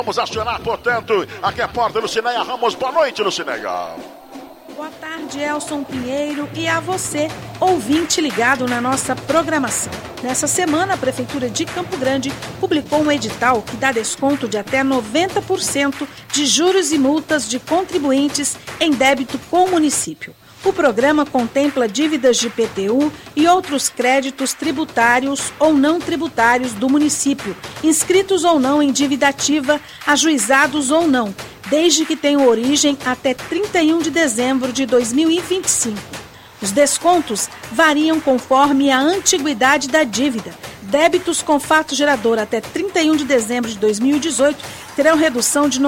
Vamos acionar, portanto, aqui é a porta Lucinéia Ramos. Boa noite, Lucinéia. Boa tarde, Elson Pinheiro, e a você, ouvinte ligado na nossa programação. Nessa semana, a Prefeitura de Campo Grande publicou um edital que dá desconto de até 90% de juros e multas de contribuintes em débito com o município. O programa contempla dívidas de IPTU e outros créditos tributários ou não tributários do município, inscritos ou não em dívida ativa, ajuizados ou não, desde que tenham origem até 31 de dezembro de 2025. Os descontos variam conforme a antiguidade da dívida. Débitos com fato gerador até 31 de dezembro de 2018 terão redução de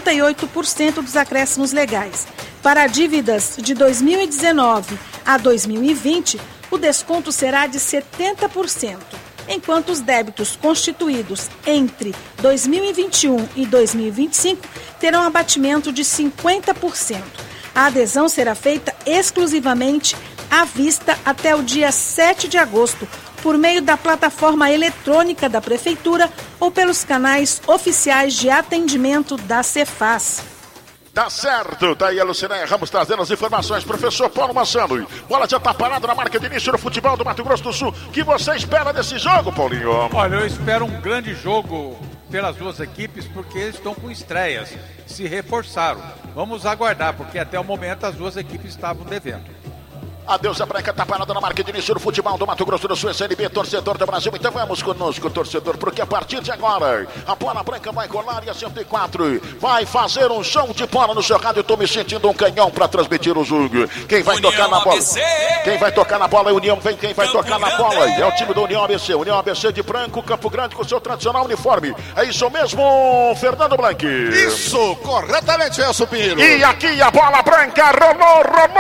98% dos acréscimos legais. Para dívidas de 2019 a 2020, o desconto será de 70%, enquanto os débitos constituídos entre 2021 e 2025 terão abatimento de 50%. A adesão será feita exclusivamente à vista até o dia 7 de agosto, por meio da plataforma eletrônica da Prefeitura ou pelos canais oficiais de atendimento da Cefaz. Tá certo, daí a Lucinéia Ramos trazendo as informações. Professor Paulo Massano, bola já tá parada na marca de início do futebol do Mato Grosso do Sul. O que você espera desse jogo, Paulinho? Olha, eu espero um grande jogo pelas duas equipes, porque eles estão com estreias, se reforçaram. Vamos aguardar, porque até o momento as duas equipes estavam devendo. Adeus, a branca tá parada na marca de início do futebol do Mato Grosso do Sul, SNB, torcedor do Brasil. Então vamos conosco, torcedor, porque a partir de agora, a bola branca vai colar e a 104 vai fazer um show de bola no seu rádio. Eu tô me sentindo um canhão pra transmitir o jogo. Quem vai União tocar na bola? ABC. Quem vai tocar na bola é União, vem quem vai Campo tocar na Grande. bola. É o time do União ABC. União ABC de branco, Campo Grande com seu tradicional uniforme. É isso mesmo, Fernando Blanqui. Isso, corretamente, Elson Pinheiro. E aqui a bola branca rolou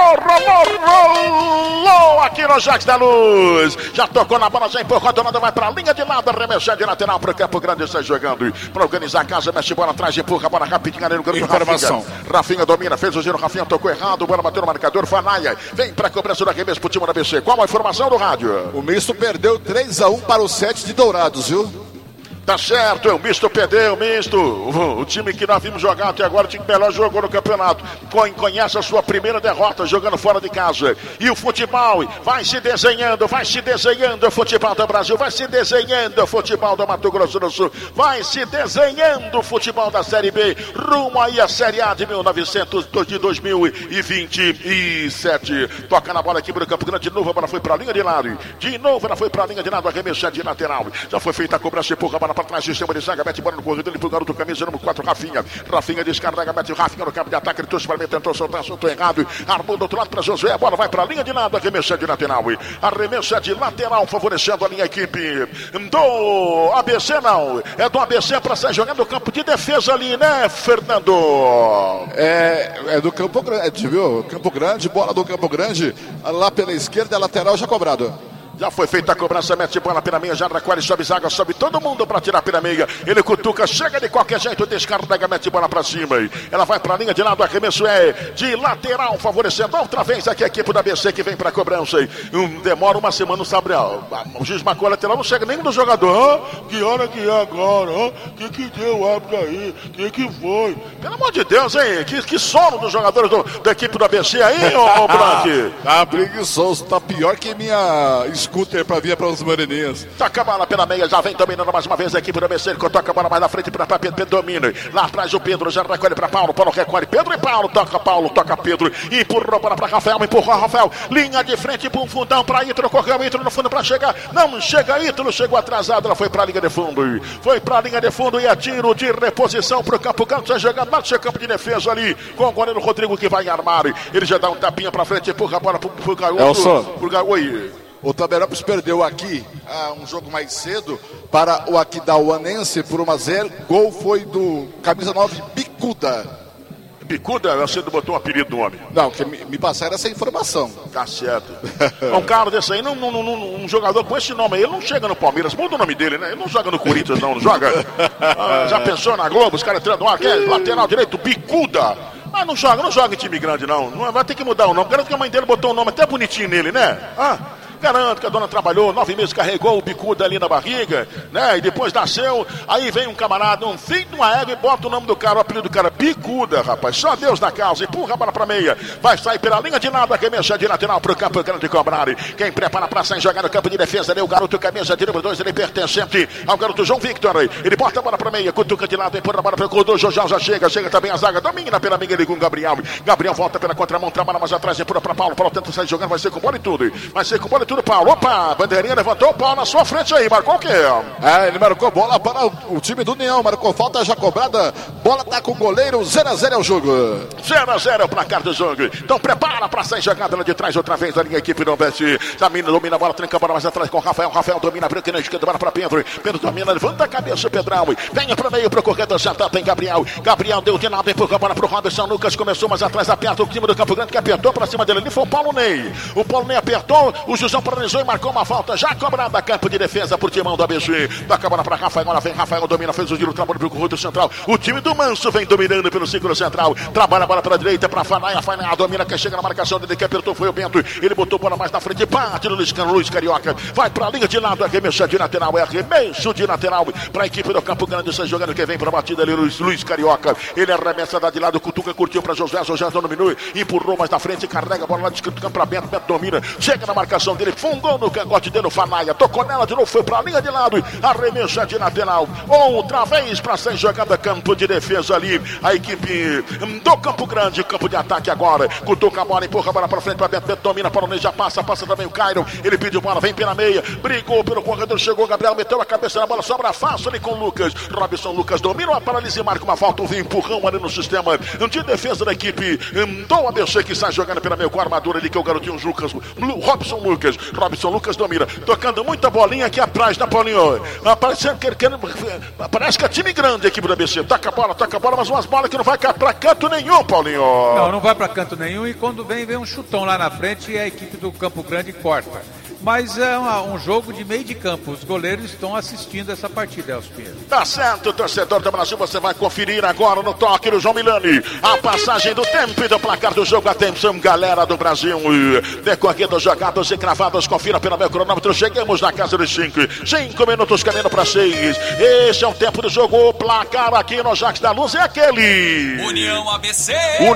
aqui no Jacques da Luz. Já tocou na bola, já empurrou a donada, vai pra linha de lado, arremessando de lateral pro Campo Grande, está jogando para organizar a casa, mexe bola atrás, empurra a bola rapidinho ali no grupo. Informação. Rafinha domina, fez o giro, Rafinha tocou errado, bola bateu no marcador, Fanaia vem pra cobrança do arremesso pro time da ABC. Qual a informação do rádio? O misto perdeu 3-1 para o 7 de Dourados, viu? Tá certo, o misto perdeu, o misto. O time que nós vimos jogar até agora, o time que melhor jogou no campeonato. Conhece a sua primeira derrota jogando fora de casa. E o futebol vai se desenhando o futebol do Brasil, vai se desenhando o futebol do Mato Grosso do Sul, vai se desenhando o futebol da Série B, rumo aí a Série A de 2027. Toca na bola aqui pro Campo Grande, de novo a bola foi pra linha de lado. De novo ela foi pra linha de lado, arremessar de lateral. Já foi feita a cobrança, empurra a bola para trás, sistema de zaga, mete bola no corredor, ele pro garoto camisa número 4, Rafinha descarrega, mete o Rafinha no campo de ataque, ele trouxe para mim, tentou soltar, soltou errado, armou do outro lado para Josué, a bola vai para a linha de lado, arremessa de lateral, favorecendo a linha equipe do ABC, não, é do ABC para sair jogando no campo de defesa ali, né, Fernando? É do Campo Grande, viu? Campo Grande, bola do Campo Grande, lá pela esquerda, lateral já cobrado. Já foi feita a cobrança, mete bola pela meia, já recolhe, sobe zaga, sobe todo mundo para tirar pela meia. Ele cutuca, chega de qualquer jeito, descarrega, mete bola para cima. Ela vai para a linha de lado, arremesso é de lateral, favorecendo outra vez aqui a equipe da ABC que vem para a cobrança. Demora uma semana, não sabe, o juiz marcou a lateral, não chega nenhum do jogador. Que hora que é agora? Que deu o árbitro aí? Que foi? Pelo amor de Deus, hein? Que sono dos jogadores da equipe do ABC aí, ô Blanque? Tá preguiçoso, tá pior que minha scooter pra vir para os moreninhas. Toca a bola pela meia, já vem dominando mais uma vez a equipe do ABC. Toca a bola mais na frente para Pedro, domina. Lá atrás o Pedro já recolhe para Paulo recolhe Pedro e Paulo, toca Pedro. Empurrou a bola para Rafael, empurrou Rafael. Linha de frente para um fundão para Ítalo, correu Ítalo no fundo para chegar. Não chega Ítalo, chegou atrasado, ela foi para a linha de fundo. E a tiro de reposição para o Campo Grande. Vai jogar mais seu campo de defesa ali com o goleiro Rodrigo que vai armar. Ele já dá um tapinha para frente, empurra a bola para o garoto. Oi. O Taberópolis perdeu aqui um jogo mais cedo para o Aquidauanense por 1-0. Gol foi do camisa 9, Bicuda. Bicuda, você não botou um apelido no homem? Não, que me passaram essa informação. Tá certo. Um cara desse aí, um jogador com esse nome aí, ele não chega no Palmeiras, muda o nome dele, né? Ele não joga no Corinthians, não joga. Já pensou na Globo, os caras entrando no ar, que é lateral direito, Bicuda. Mas não joga em time grande, não. Vai ter que mudar o nome. Garanto que a mãe dele botou um nome até bonitinho nele, né? Garanto que a dona trabalhou 9 meses, carregou o bicudo ali na barriga, né? E depois nasceu, aí vem um camarada, um filho de uma égua e bota o nome do cara, o apelido do cara, bicuda, rapaz. Só Deus na causa, empurra a bola pra meia. Vai sair pela linha de nada, arremexa de lateral pro Campo Grande cobrar. Quem prepara pra sair jogar no campo de defesa ali, o garoto camisa de número 2, ele pertencente ao garoto João Victor. Ele bota a bola pra meia, cutuca de lado, empurra a bola pro corredor, Jojal já chega também a zaga, domina pela amiga ali com o Gabriel. Gabriel volta pela contramão, trabalha mais atrás, empurra pra Paulo. Paulo tenta sair jogando, vai ser com bola e tudo. Vai ser com bola e tudo, Paulo. Opa, bandeirinha levantou, o Paulo na sua frente aí, marcou o quê? Ele marcou bola para o time do União, marcou falta já cobrada, bola tá com o goleiro, 0-0 é o jogo. 0-0 é o placar do jogo. Então prepara pra sair jogada lá de trás outra vez, a linha equipe do Bete. Domina a bola, tranca a bola mais atrás com o Rafael. Rafael domina, branca na esquerda, bola pra Pedro. Pedro domina, levanta a cabeça, Pedrão. Venha pro meio, pro corredor, já tem Gabriel. Gabriel deu de nada, empurra a bola pro Robson Lucas, começou mais atrás, aperta o time do Campo Grande que apertou pra cima dele. Ali foi o Paulo Ney. O Paulo Ney apertou, o Jusão paralisou e marcou uma falta, já cobrada, campo de defesa por timão do ABC. Toca a bola pra Rafael, agora vem Rafael, domina, fez o giro, trabalho pro corredor central. O time do Manso vem dominando pelo círculo central. Trabalha a bola pra direita, pra Fanaia, domina, quem chega na marcação dele, que apertou foi o Bento. Ele botou a bola mais na frente, bate no Luiz Carioca. Vai pra linha de lado, arremesso de lateral, pra equipe do Campo Grande, sai jogando, quem vem pra batida ali, Luiz Carioca. Ele arremessa da de lado, cutuca, curtiu pra José dominou, empurrou mais na frente, carrega a bola lá de campo pra Bento, Bento domina, chega na marcação dele, fungou no cangote dele, o Fanaia, tocou nela de novo, foi pra linha de lado, arremessa de lateral, outra vez pra sair jogada, campo de defesa ali, a equipe do Campo Grande, campo de ataque agora, cutuca a bola, empurra a bola pra frente pra Bento, Bento domina, Paulo Ney já passa também o Cairo, ele pediu bola, vem pela meia, brigou pelo corredor, chegou o Gabriel, meteu a cabeça na bola, sobra fácil ali com o Lucas, Robson Lucas domina, a paralisia, marca uma falta, um empurrão ali no sistema de defesa da equipe do ABC que sai jogando pela meio com a armadura ali, que é o garotinho Robson Lucas domina, tocando muita bolinha aqui atrás da Paulinho, parece que é time grande a equipe do ABC, toca a bola, mas umas bolas que não vai pra canto nenhum, Paulinho. Não vai pra canto nenhum, e quando vem um chutão lá na frente e a equipe do Campo Grande corta. Mas é um jogo de meio de campo. Os goleiros estão assistindo essa partida, Elcio Pinheiro. Tá certo, torcedor do Brasil. Você vai conferir agora no toque do João Milani a passagem do tempo e do placar do jogo. Atenção, galera do Brasil. Decorrendo jogados e cravados. Confira pelo meu cronômetro. Chegamos na casa dos 5 minutos, caminho para 6. Esse é o tempo do jogo. O placar aqui no Jacques da Luz é aquele. União ABC.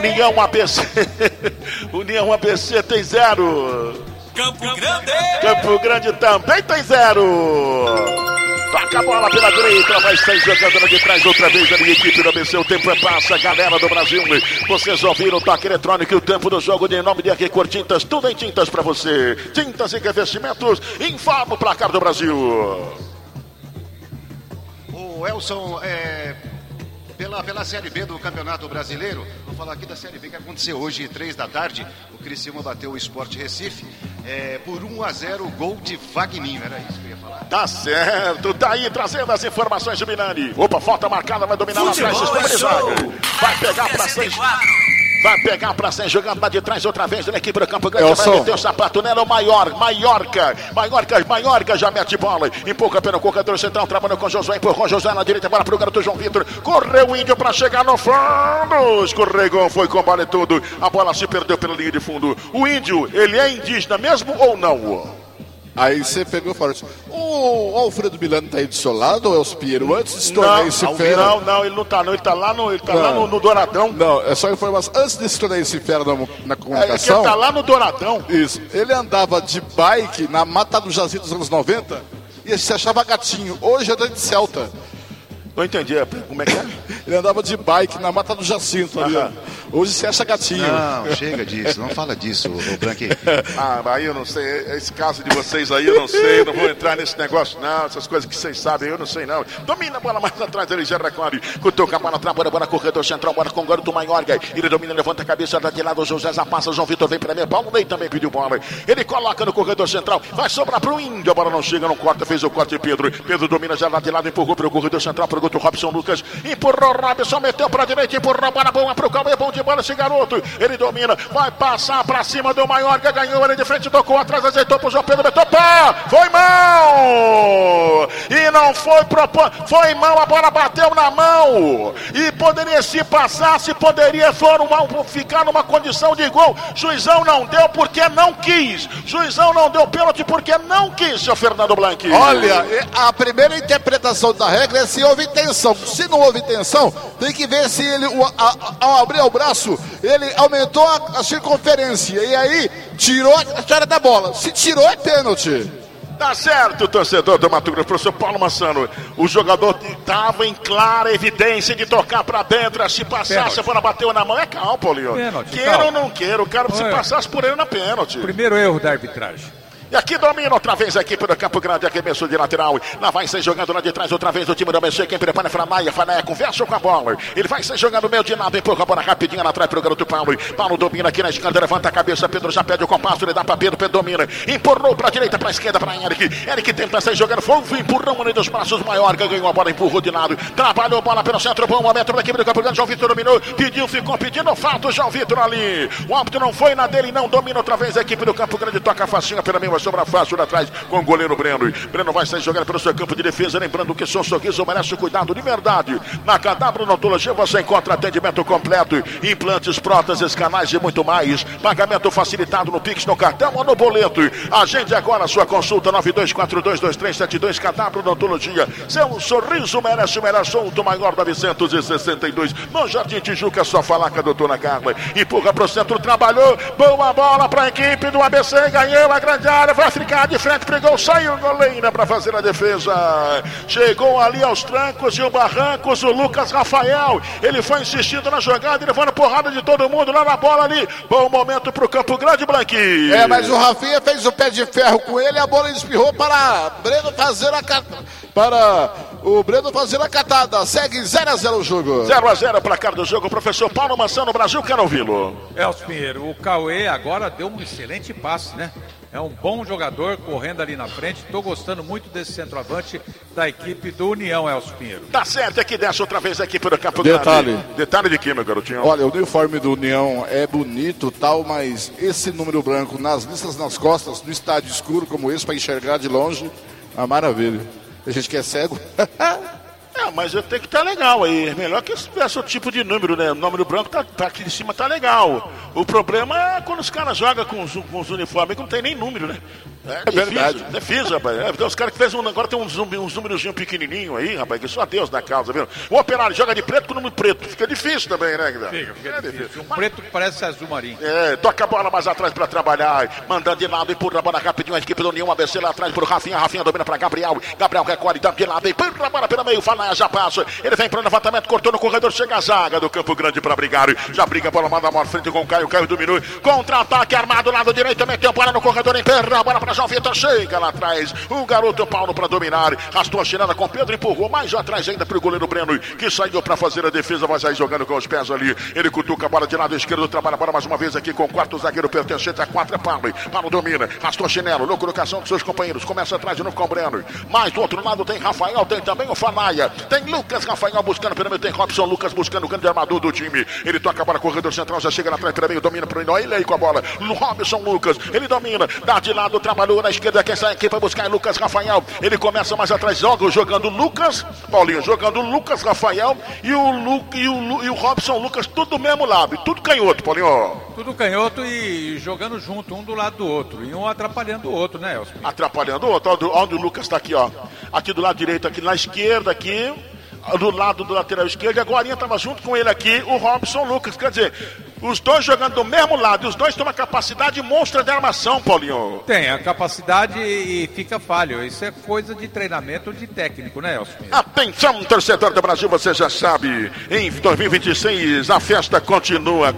União ABC tem 0. Campo Grande também tem 0. Toca a bola pela direita, vai sair jogando de trás outra vez a minha equipe do ABC. O tempo passa, galera do Brasil. Vocês ouviram o toque eletrônico e o tempo do jogo de nome de Recor Tintas. Tudo em tintas pra você. Tintas e revestimentos. Informa o placar do Brasil. O Elson, pela Série B do Campeonato Brasileiro, vou falar aqui da Série B que aconteceu hoje, 3 da tarde. O Criciúma bateu o Sport Recife por 1-0, gol de Vagninho. Era isso que eu ia falar. Tá certo, tá aí trazendo as informações de Milani. Opa, falta marcada, vai dominar lá atrás, sistema de zaga. Vai pegar pra 6. Vai pegar pra sair jogando lá de trás outra vez na equipe do Campo Grande. Vai meter o sapato nela, o Maiorca já mete bola. Empurra pelo corredor central, trabalhou com o Josué, empurrou Josué na direita, bola pro garoto João Vitor. Correu o Índio pra chegar no fundo. Escorregou, foi com bola e tudo. A bola se perdeu pela linha de fundo. O Índio, ele é indígena mesmo ou não? Aí você pegou e falou assim: o Alfredo Milani tá aí do seu lado, ou é os Piero? Antes de se tornar esse fera. Não, ele não tá, não. Ele tá lá no Douradão. Não, é só informação. Antes de se tornar esse fera na comunicação. Ele tá lá no Douradão. Isso. Ele andava de bike na Mata do Jazi dos anos 90 e se achava gatinho. Hoje anda de Celta. Não entendi, como é que é? Ele andava de bike na Mata do Jacinto ali. Hoje se acha gatinho. Não, chega disso, não fala disso, o Branquinho. Aí eu não sei, esse caso de vocês aí eu não sei, não vou entrar nesse negócio não, essas coisas que vocês sabem, eu não sei não. Domina a bola mais atrás dele, já recolhe, cutuca a bola, trabalha a bola, corredor central, bola com o garoto Maiorca, ele domina, levanta a cabeça, dá de lado, o José já passa, o João Vitor vem pra mim, Paulo Ney também pediu bola, ele coloca no corredor central, vai sobrar pro Índio, a bola não chega, não corta, fez o corte Pedro domina já lá de lado, empurrou pelo corredor central, pro garoto Robson Lucas. Empurrou Robson, meteu pra direita, empurrou para boa pro Cauê, bom de bola esse garoto. Ele domina, vai passar pra cima do Maiorca, ganhou ele de frente, tocou atrás, ajeitou pro João Pedro, meteu pá, foi mão! E não foi foi mão, a bola bateu na mão. E poderia se passasse, poderia ficar numa condição de gol. Juizão não deu porque não quis. Juizão não deu pênalti porque não quis, seu Fernando Blanc. Olha, a primeira interpretação da regra é se houve intenção. Se não houve intenção, tem que ver se ele, ao abrir o braço, ele aumentou a circunferência. E aí, tirou a história da bola. Se tirou, é pênalti. Tá certo, torcedor do Mato Grosso, professor Paulo Massano. O jogador estava em clara evidência de tocar pra dentro. Se passasse, a bola bateu na mão. É calma, Paulinho. Queira ou não queira, o cara se passasse por ele na pênalti. Primeiro erro da arbitragem. E aqui domina outra vez a equipe do Campo Grande, arremesso de lateral. Lá vai ser jogando lá de trás outra vez o time do ABC. Quem prepara é Fanaia. Fanaia conversa com a bola. Ele vai ser jogando meio de lado, empurra a bola rapidinho lá atrás pro garoto Paulo. Paulo domina aqui na esquerda, levanta a cabeça. Pedro já pede o compasso, ele dá pra Pedro. Pedro domina, empurrou pra direita, pra esquerda, pra Eric. Eric tenta sair jogando, foi um empurrão ali dos braços maior. Ganhou a bola, empurrou de lado. Trabalhou a bola pelo centro, bom momento da equipe do Campo Grande. João Vitor dominou, ficou pedindo falta o João Vitor ali. O árbitro não foi na dele, não domina outra vez a equipe do Campo Grande. Toca a facinha pela meia, sobra fácil lá atrás. Com o goleiro Breno. Breno vai sair jogando pelo seu campo de defesa. Lembrando que seu sorriso merece cuidado de verdade. Na Cadabra Odontologia você encontra atendimento completo, implantes, próteses, canais e muito mais. Pagamento facilitado no Pix, no cartão ou no boleto. Agende agora a sua consulta 92422372. Cadabra Odontologia. Seu sorriso merece o melhor assunto maior 962. No Jardim Tijuca, só falar com a doutora Carla. Empurra pro centro, trabalhou. Boa bola para a equipe do ABC. Ganhou a grande área. Vai ficar de frente. Pregou, saiu o goleiro para fazer a defesa. Chegou ali aos trancos e o barrancos o Lucas Rafael. Ele foi insistindo na jogada, levando porrada de todo mundo lá na bola ali. Bom momento pro Campo Grande, Blanqui. Mas o Rafinha fez o pé de ferro com ele, a bola espirrou para Breno fazer a catada. Segue 0-0 o jogo. 0-0 placar do jogo. Professor Paulo Massano, Brasil, quero ouvi-lo. Elcio Pinheiro, o Cauê agora deu um excelente passe, né? É um bom jogador correndo ali na frente. Estou gostando muito desse centroavante da equipe do União, Elcio Pinheiro. Tá certo, aqui desce outra vez a equipe do Campo Grande. Detalhe de quê, meu garotinho? Olha, o uniforme do União é bonito tal, mas esse número branco nas listas, nas costas, no estádio escuro como esse, para enxergar de longe, a maravilha. A gente que é cego. Mas eu tenho que estar legal aí. Melhor que tivesse outro tipo de número, né? O número branco tá aqui de cima, tá legal. O problema é quando os caras jogam com os uniformes que não tem nem número, né? É verdade. É difícil, rapaz. Tem os caras que fez agora tem uns númerozinhos pequenininhos aí, rapaz, que só Deus dá causa, viu? O Operário joga de preto com número preto. Fica difícil também, né, Guilherme? Fica difícil. Um preto que parece azul marinho. Toca a bola mais atrás pra trabalhar. Mandando de lado, empurra a bola rapidinho. A equipe do União, ABC lá atrás pro Rafinha. Rafinha domina pra Gabriel. Gabriel recolhe, dá de lado, empurra a bola pelo meio. Fanaia já passa. Ele vem pro levantamento, cortou no corredor, chega a zaga do Campo Grande pra brigar. Já briga a bola, manda a bola frente com o Caio. Caio dominou. Contra-ataque armado, lado direito, meteu a bola no corredor, empurra a bola pra João Vitor. Chega lá atrás, o garoto Paulo para dominar, rastou a chinela com Pedro, empurrou mais atrás ainda para o goleiro Breno, que saiu para fazer a defesa, vai sair jogando com os pés ali, ele cutuca a bola de lado esquerdo, trabalha a bola mais uma vez aqui com o quarto zagueiro pertencente a 4, é Paulo. Paulo domina, rastou a chinela, na colocação dos seus companheiros, começa atrás de novo com o Breno, mais do outro lado tem Rafael, tem também o Fanaia, tem Lucas Rafael buscando pelo meio, tem Robson Lucas buscando o grande armador do time, ele toca a bola, corredor central, já chega lá atrás pelo meio, domina pro Inó, ele aí com a bola, Robson Lucas, ele domina, dá de lado, trabalhou na esquerda, quem sai aqui para buscar Lucas Rafael, ele começa mais atrás, jogando Lucas, Paulinho, jogando Lucas Rafael e o Robson Lucas, tudo do mesmo lado, tudo canhoto, Paulinho. Tudo canhoto e jogando junto, um do lado do outro, e um atrapalhando o outro, né, Elcio? Atrapalhando o outro, onde o Lucas tá aqui, ó, aqui do lado direito, aqui na esquerda, aqui, do lado do lateral esquerdo, e agora estava junto com ele aqui, o Robson Lucas, quer dizer, os dois jogando do mesmo lado, e os dois têm uma capacidade monstra de armação, Paulinho. Tem a capacidade e fica falho. Isso é coisa de treinamento de técnico, né, Elcio? Atenção, torcedor do Brasil, você já sabe, em 2026 a festa continua,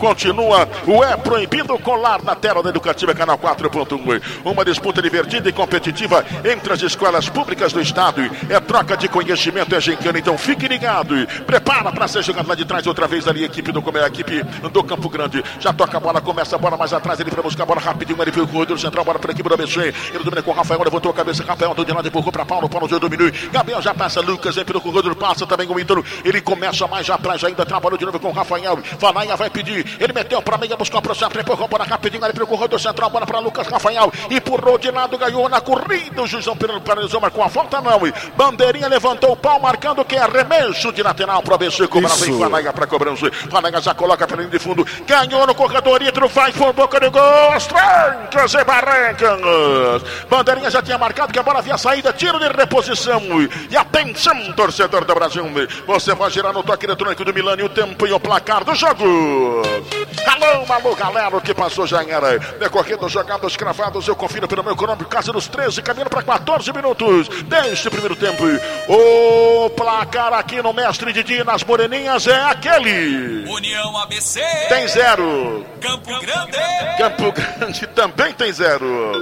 o É Proibido colar na tela da Educativa Canal 4.1. Uma disputa divertida e competitiva entre as escolas públicas do estado. É troca de conhecimento, é gincana, então fique ligado. Prepara para ser jogado lá de trás outra vez ali, a equipe do Campo Grande. Já toca a bola, começa a bola mais atrás, ele vai buscar a bola rapidinho, ele veio o corredor central, bola para a equipe do ABC. Ele domina com o Rafael, levantou a cabeça, Rafael do de lado, empurrou para Paulo já dominou. Gabriel já passa, Lucas vem pelo corredor, passa também o Ítalo. Ele começa mais atrás ainda, trabalhou de novo com o Rafael. Vanaia vai pedir, ele meteu para meia, buscou pro centro, empurrou a bola rapidinho, ele pelo corredor central, bola para Lucas Rafael. Empurrou de lado, ganhou na corrida. O juizão penalizou, marcou a falta, não. Bandeirinha levantou o pau, marcando que é arremesso de lateral para o ABC. Cobrança em Vanaia para cobrança. Vanaia já coloca pela linha de fundo, ganhou no corredor, Ítalo vai por boca de gol, as trancas e barrancas. Bandeirinha já tinha marcado que a bola havia saído, tiro de reposição. E atenção, torcedor do Brasil, você vai girar no toque eletrônico do Milani o tempo e o placar do jogo. Alô, galera, o que passou já era decorrendo jogados cravados. Eu confiro pelo meu econômico, casa dos 13, caminhando para 14 minutos deste primeiro tempo. O placar aqui no Mestre Didi, nas Moreninhas, é aquele: União ABC tem 0. Campo Grande também tem 0.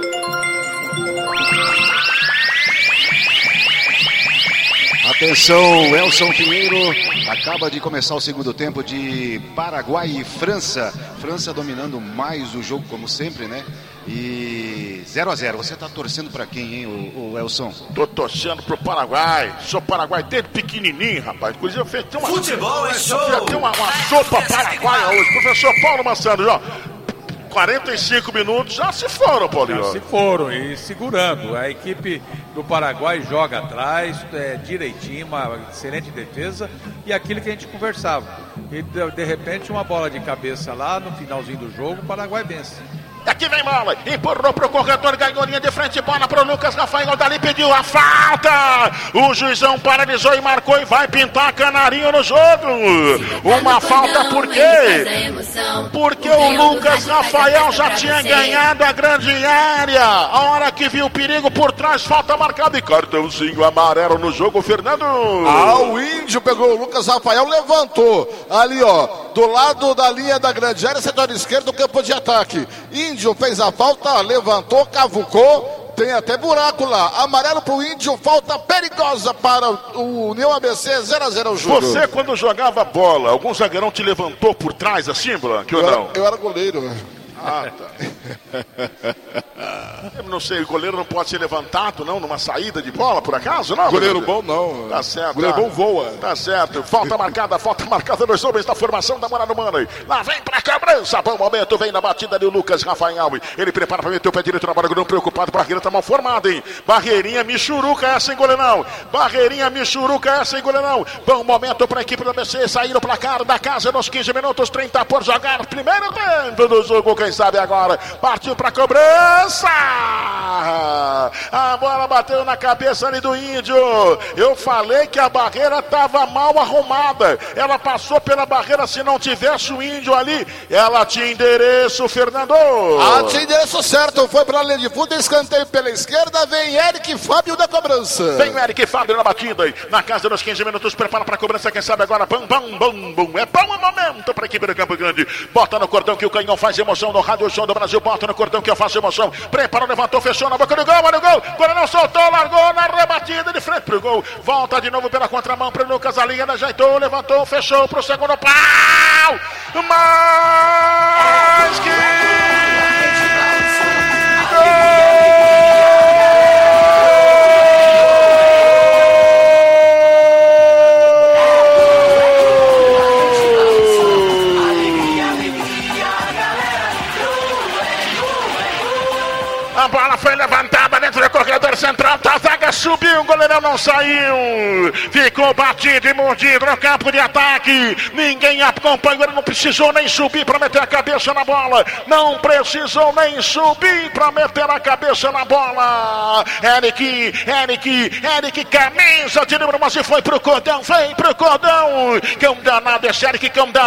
Atenção, Elson Pinheiro, acaba de começar o segundo tempo de Paraguai e França. França dominando mais o jogo, como sempre, né? E 0-0. Você tá torcendo pra quem, hein, o Elson? Tô torcendo pro Paraguai. Sou Paraguai desde pequenininho, rapaz. Inclusive, eu fiz uma... Futebol é show! Já tem uma sopa paraguaia hoje. Professor Paulo Massando, ó. 45 minutos já se foram, Paulinho. Já se foram e segurando. A equipe do Paraguai joga atrás, direitinho, uma excelente defesa e aquilo que a gente conversava. E de repente uma bola de cabeça lá no finalzinho do jogo, o Paraguai vence. Aqui vem bola, empurrou pro corredor, ganhou linha de frente, bola pro Lucas Rafael, dali pediu a falta. O juizão paralisou e marcou e vai pintar canarinho no jogo. Uma falta por quê? Porque o Lucas Rafael já tinha ganhado a grande área. A hora que viu o perigo por trás, falta marcada e cartãozinho amarelo no jogo, Fernando. O Índio pegou o Lucas Rafael, levantou ali, ó, do lado da linha da grande área, setor esquerdo do campo de ataque. Índio fez a falta, levantou, cavucou, tem até buraco lá. Amarelo pro Índio, falta perigosa para o União ABC, 0-0 o jogo. Você, quando jogava bola, algum zagueirão te levantou por trás assim, Blanc, ou não? Eu era goleiro. Ah, tá. Eu não sei, o goleiro não pode ser levantado, não, numa saída de bola, por acaso, não? Goleiro bom, não. Tá certo. Goleiro bom voa. Tá certo. Falta marcada nos homens da formação da Morada Humana. Lá vem pra cobrança. Bom momento, vem na batida ali o Lucas Rafael. Ele prepara pra meter o pé direito na bola, não preocupado, Barreira tá mal formada, hein? Barreirinha, Michuruca, essa em goleirão. Barreirinha, Michuruca, essa em goleirão. Bom momento pra equipe do ABC sair o placar da casa nos 15 minutos, 30 por jogar. Primeiro tempo do jogo, quem sabe agora. Partiu pra cobrança. A bola bateu na cabeça ali do Índio. Eu falei que a barreira estava mal arrumada. Ela passou pela barreira, se não tivesse o Índio ali, ela tinha endereço, Fernando. Tinha endereço certo, foi pra linha de fundo, escanteio pela esquerda, vem Eric Fábio da cobrança. Vem o Eric Fábio na batida, na casa dos 15 minutos, prepara pra cobrança, quem sabe agora, bum, bum, bum, bum. É bom momento pra equipe do Campo Grande. Bota no cordão que o canhão faz emoção no Rádio Som do Brasil, bota no cordão que eu faço emoção. Preparou, levantou, fechou na boca do gol, olha o gol. Quando não soltou, largou na rebatida de frente pro gol. Volta de novo pela contramão pro Lucas, a linha ajeitou, levantou, fechou pro segundo pau. Mais que a bola foi levantada dentro do corredor central, a zaga subiu, o goleirão não saiu, ficou batido e mordido no campo de ataque, ninguém acompanhou, ele não precisou nem subir para meter a cabeça na bola, não precisou nem subir para meter a cabeça na bola. Eric, camisa de número 11, foi pro cordão, cão danado esse Eric,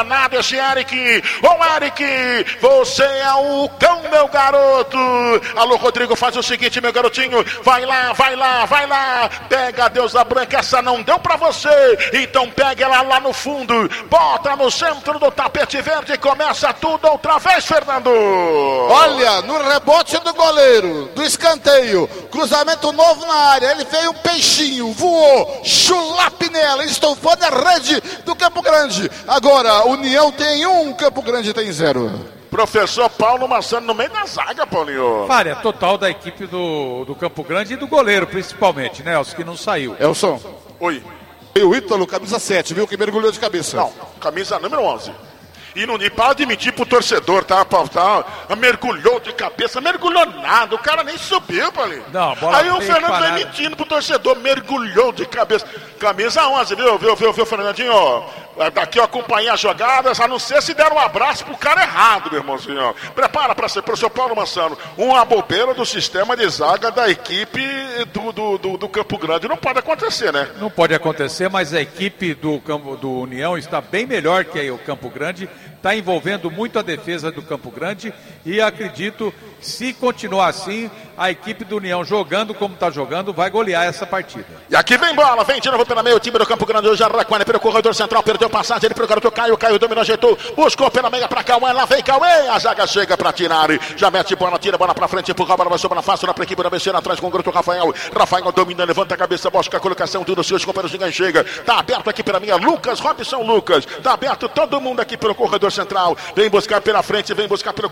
Ô Eric, você é o cão, meu garoto. Alô, Rodrigo, faz o seguinte, meu garotinho, vai lá, vai lá, pega a deusa branca, essa não deu pra você, então pega ela lá no fundo, bota no centro do tapete verde e começa tudo outra vez, Fernando. Olha, no rebote do goleiro, do escanteio, cruzamento novo na área, ele veio um peixinho, voou, chulape nela, estufou na rede do Campo Grande. Agora, União tem 1, Campo Grande tem 0. Professor Paulo Massano no meio da zaga, Paulinho. Falha total da equipe do Campo Grande e do goleiro, principalmente, né? Os que não saiu. Elson. Oi. E o Ítalo, camisa 7, viu, que mergulhou de cabeça. Não, camisa número 11. E para de mentir pro torcedor, tá? Mergulhou de cabeça, mergulhou nada, o cara nem subiu, Paulinho. Não, bola aí o Fernando vai mentindo pro torcedor, mergulhou de cabeça. Camisa 11, viu, Fernandinho? Daqui eu acompanhei as jogadas, a não ser se der um abraço pro cara errado, meu irmãozinho. Prepara para ser pro seu Paulo Massano. Uma bobeira do sistema de zaga da equipe do Campo Grande. Não pode acontecer, né? Não pode acontecer, mas a equipe do União está bem melhor que o Campo Grande. Está envolvendo muito a defesa do Campo Grande e acredito, se continuar assim, a equipe do União jogando como está jogando, vai golear essa partida. E aqui vem bola, vem de novo pela meio, o time do Campo Grande, o Jaraquara pelo corredor central, perdeu passagem, ele pro garoto Caio dominou, ajeitou, buscou pela meia pra Cauê, lá vem Cauê, a zaga chega pra tirar, já mete bola, tira bola pra frente, empurra a bola, vai sobrar fácil, pra equipe da BC, atrás com o garoto Rafael domina, levanta a cabeça, busca a colocação, tudo seus companheiros, ninguém chega, tá aberto aqui pela minha, Robson Lucas, tá aberto todo mundo aqui pelo corredor central, vem buscar pela frente, vem buscar pelo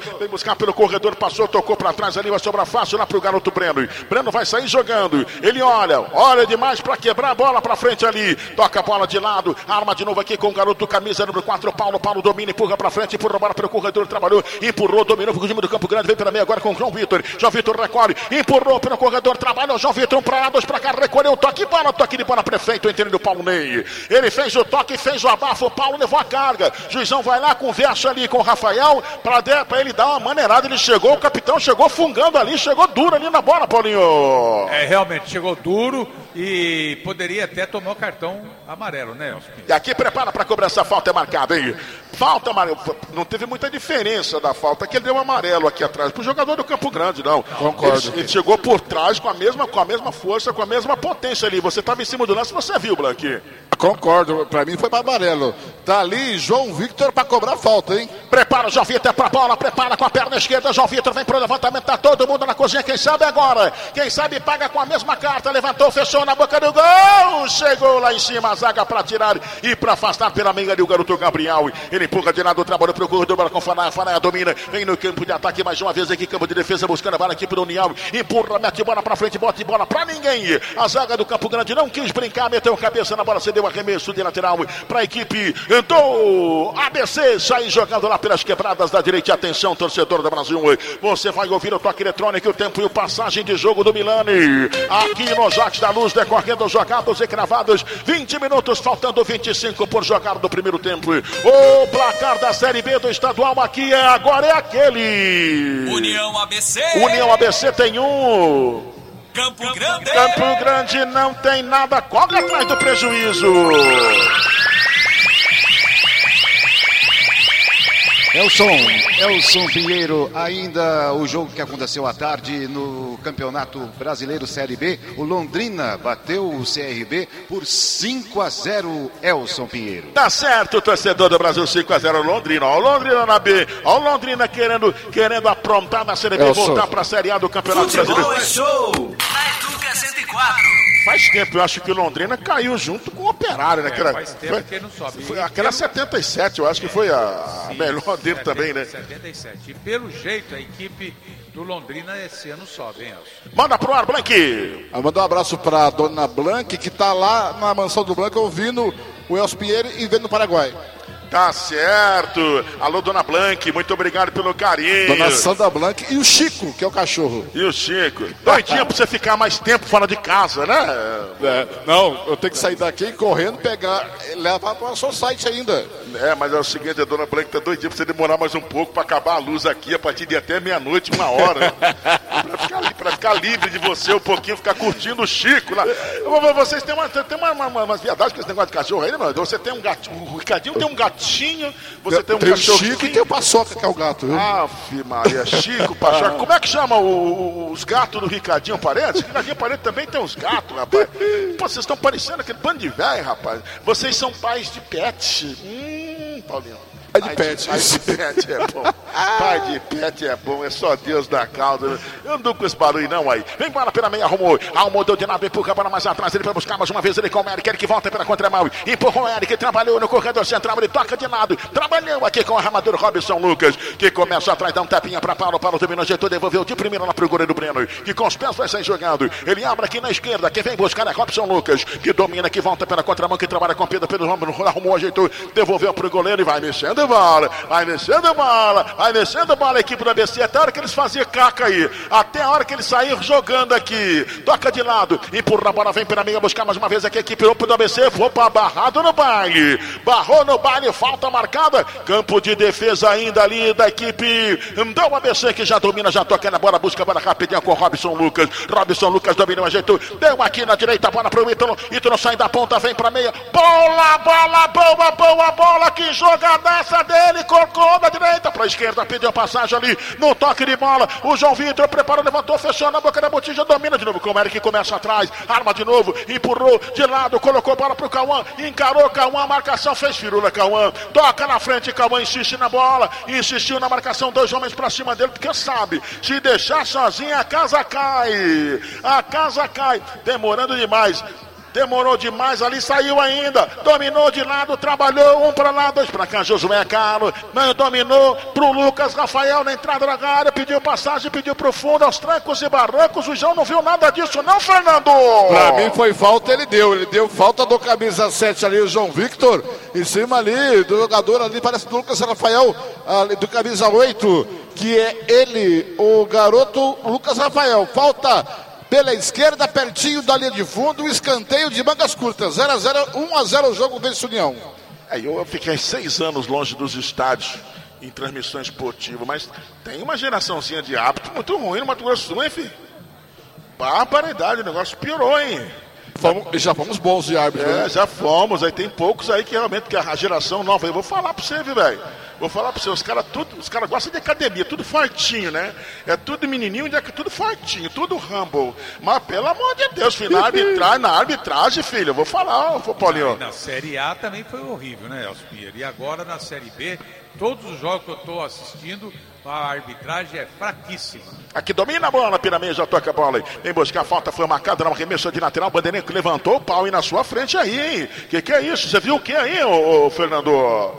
corredor, passou, tocou pra trás ali, vai sobrar fácil lá pro garoto Breno vai sair jogando, ele olha demais pra quebrar a bola pra frente ali, toca a bola de lado, arma de novo aqui com o garoto camisa número 4, Paulo domina, empurra pra frente, empurra a bola pelo corredor, trabalhou, empurrou, dominou pro time do Campo Grande, vem pela meia agora com o João Vitor recolhe, empurrou pelo corredor, trabalhou, João Vitor, 1 pra lá, 2 pra cá, recolheu, toque de bola, prefeito, entendeu o Paulo Ney, ele fez o toque, fez o abafo, o Paulo levou a carga, juizão vai lá, conversa ali com o Rafael, pra ele dar uma maneirada, ele chegou, o capitão chegou fungando ali, chegou duro ali na bola, Paulinho. Realmente, chegou duro e poderia até tomar o cartão amarelo, né? E aqui prepara para cobrar essa falta, é marcada, hein? Falta amarelo, não teve muita diferença da falta, que ele deu um amarelo aqui atrás, pro jogador do Campo Grande, não. Concordo. Ele chegou por trás com a mesma força, com a mesma potência ali, você estava em cima do lance, você viu, Blanqui? Concordo, pra mim foi para amarelo. Tá ali João Victor para cobrar falta, hein? Prepara o João Vitor pra bola, prepara com a perna esquerda, João Vitor vem pro levantamento, tá todo mundo na cozinha, quem sabe agora, quem sabe paga com a mesma carta, levantou, fechou na boca do gol, chegou lá em cima, a zaga pra tirar e pra afastar pela meia ali o garoto Gabriel, ele empurra de lado, trabalhou pro corredor, bola com Fanaia domina, vem no campo de ataque mais uma vez aqui, campo de defesa, buscando a bola aqui pro União, empurra, mete bola pra frente, bota bola pra ninguém, a zaga do Campo Grande não quis brincar, meteu cabeça na bola, cedeu arremesso de lateral pra equipe do ABC, sai jogando lá pelas quebradas da direita, atenção torcedor do Brasil, você vai ouvir o toque eletrônico, o tempo e o passagem de jogo do Milani, aqui no Jacques da Luz, decorrendo jogados e cravados, 20 minutos, faltando 25 por jogar do primeiro tempo, o placar da Série B do estadual aqui agora é aquele, União ABC tem 1, Campo Grande não tem nada, corre atrás do prejuízo. Elson Pinheiro, ainda o jogo que aconteceu à tarde no Campeonato Brasileiro Série B, o Londrina bateu o CRB por 5-0, Elson Pinheiro. Tá certo, torcedor do Brasil, 5-0 Londrina, ó o Londrina na B, ó o Londrina querendo aprontar na Série B, voltar pra Série A do Campeonato Brasileiro. Futebol é show, na Educa 104. Faz tempo, eu acho que o Londrina caiu junto com o Operário, né? Faz tempo que ele não sobe. Aquela 77, eu acho que foi a melhor dele 70, também, né? 77. E pelo jeito, a equipe do Londrina esse ano sobe, hein, Elson? Manda pro ar, Blanqui. Mandar um abraço pra dona Blanqui, que tá lá na mansão do Blanqui, ouvindo o Elson Pinheiro e vendo o Paraguai. Tá certo. Alô, dona Blanqui, muito obrigado pelo carinho. Dona Sandra Blanqui e o Chico, que é o cachorro. E o Chico. Doidinha pra você ficar mais tempo fora de casa, né? Não, eu tenho que sair daqui correndo, pegar, levar para o seu site ainda. Mas é o seguinte, a dona Blanqui tá doidinha pra você demorar mais um pouco pra acabar a luz aqui a partir de até meia-noite, 1 hora. pra ficar livre de você um pouquinho, ficar curtindo o Chico lá. Vocês têm umas viadagens com esse negócio de cachorro aí, né, mano? Você tem um gatinho, o Ricardinho tem um gatinho gatinho, você tem um tem cachorro. O Chico e tem o Paçoca, que é o gato, viu? Ave Maria, Chico, Paçoca. Como é que chama os gatos do Ricardinho Paredes? Ricardinho Paredes também tem uns gatos, rapaz. Pô, vocês estão parecendo aquele bando de velho, rapaz. Vocês são pais de pet. Paulinho. Pai de pet. Pai de pet é bom. Pai de pet é bom, é só Deus da causa. Eu não dou com esse barulho não aí. Vem bola pela meia, arrumou, deu de nada, empurra para mais atrás, ele vai buscar mais uma vez, ele com o Eric, que volta pela contramão, empurrou o Eric, trabalhou no corredor central, ele toca de lado, trabalhou aqui com o armador Robson Lucas, que começa atrás, dá um tapinha para Paulo dominou, ajeitou, devolveu de primeira lá pro goleiro Breno, que com os pés vai sair jogando, ele abre aqui na esquerda, quem vem buscar é Robson Lucas, que domina, que volta pela contramão, que trabalha com Pedro ombro, arrumou, ajeitou, devolveu pro goleiro e vai mexendo bola, vai mexendo bola, a equipe do ABC, até a hora que eles faziam caca aí, até a hora que eles saíram jogando aqui, toca de lado, empurra a bola, vem pela meia, buscar mais uma vez aqui a equipe do ABC, opa, barrado no baile, barrou no baile, falta marcada, campo de defesa ainda ali da equipe do ABC, que já domina, já toca na bola, busca a bola rapidinho com Robson Lucas dominou, ajeitou, deu aqui na direita, bola pro Ítalo sai da ponta, vem pra meia, boa bola, que jogadaça dele, colocou da direita pra esquerda, pediu passagem ali, no toque de bola, o João Vitor preparou, levantou, fechou na boca da botija, domina de novo com o Eric, começa atrás, arma de novo, empurrou de lado, colocou bola pro Cauã, encarou Cauã, marcação, fez firula Cauã, toca na frente, Cauã insiste na bola, insistiu na marcação, 2 homens pra cima dele, porque sabe, se deixar sozinho a casa cai, demorou demais ali, saiu ainda, dominou de lado, trabalhou, 1 para lá, 2 para cá, Josué Carlos, dominou pro Lucas Rafael na entrada da área, pediu passagem, pediu pro fundo, aos trancos e barrancos, o João não viu nada disso não, Fernando? Pra mim foi falta, ele deu falta do camisa 7 ali, o João Victor, em cima ali, do jogador ali, parece do Lucas Rafael, ali, do camisa 8, que é ele, o garoto Lucas Rafael, falta pela esquerda, pertinho da linha de fundo, um escanteio de mangas curtas. 0-0, 1-0 o jogo, vence União. Eu fiquei 6 anos longe dos estádios em transmissão esportiva, mas tem uma geraçãozinha de hábito muito ruim no Mato Grosso do Sul, hein, filho? Barbaridade, o negócio piorou, hein? Já fomos bons de árbitro. Né? Já fomos, aí tem poucos aí que realmente, que a geração nova, eu vou falar pra você, viu, velho? Vou falar pra você, os caras gostam de academia, tudo fortinho, né? É tudo menininho, tudo fortinho, tudo humble. Mas pelo amor de Deus, filho, na arbitragem, filho, eu vou falar, Paulinho. Na Série A também foi horrível, né, Elcio Pinheiro? E agora na Série B, todos os jogos que eu tô assistindo, a arbitragem é fraquíssima. Aqui domina a bola, Piraminha, já toca a bola aí. Vem buscar a falta, foi marcada na arremesso de lateral. O Bandeirinha que levantou o pau aí na sua frente aí, hein? Que é isso? Você viu o que aí, ô Fernando?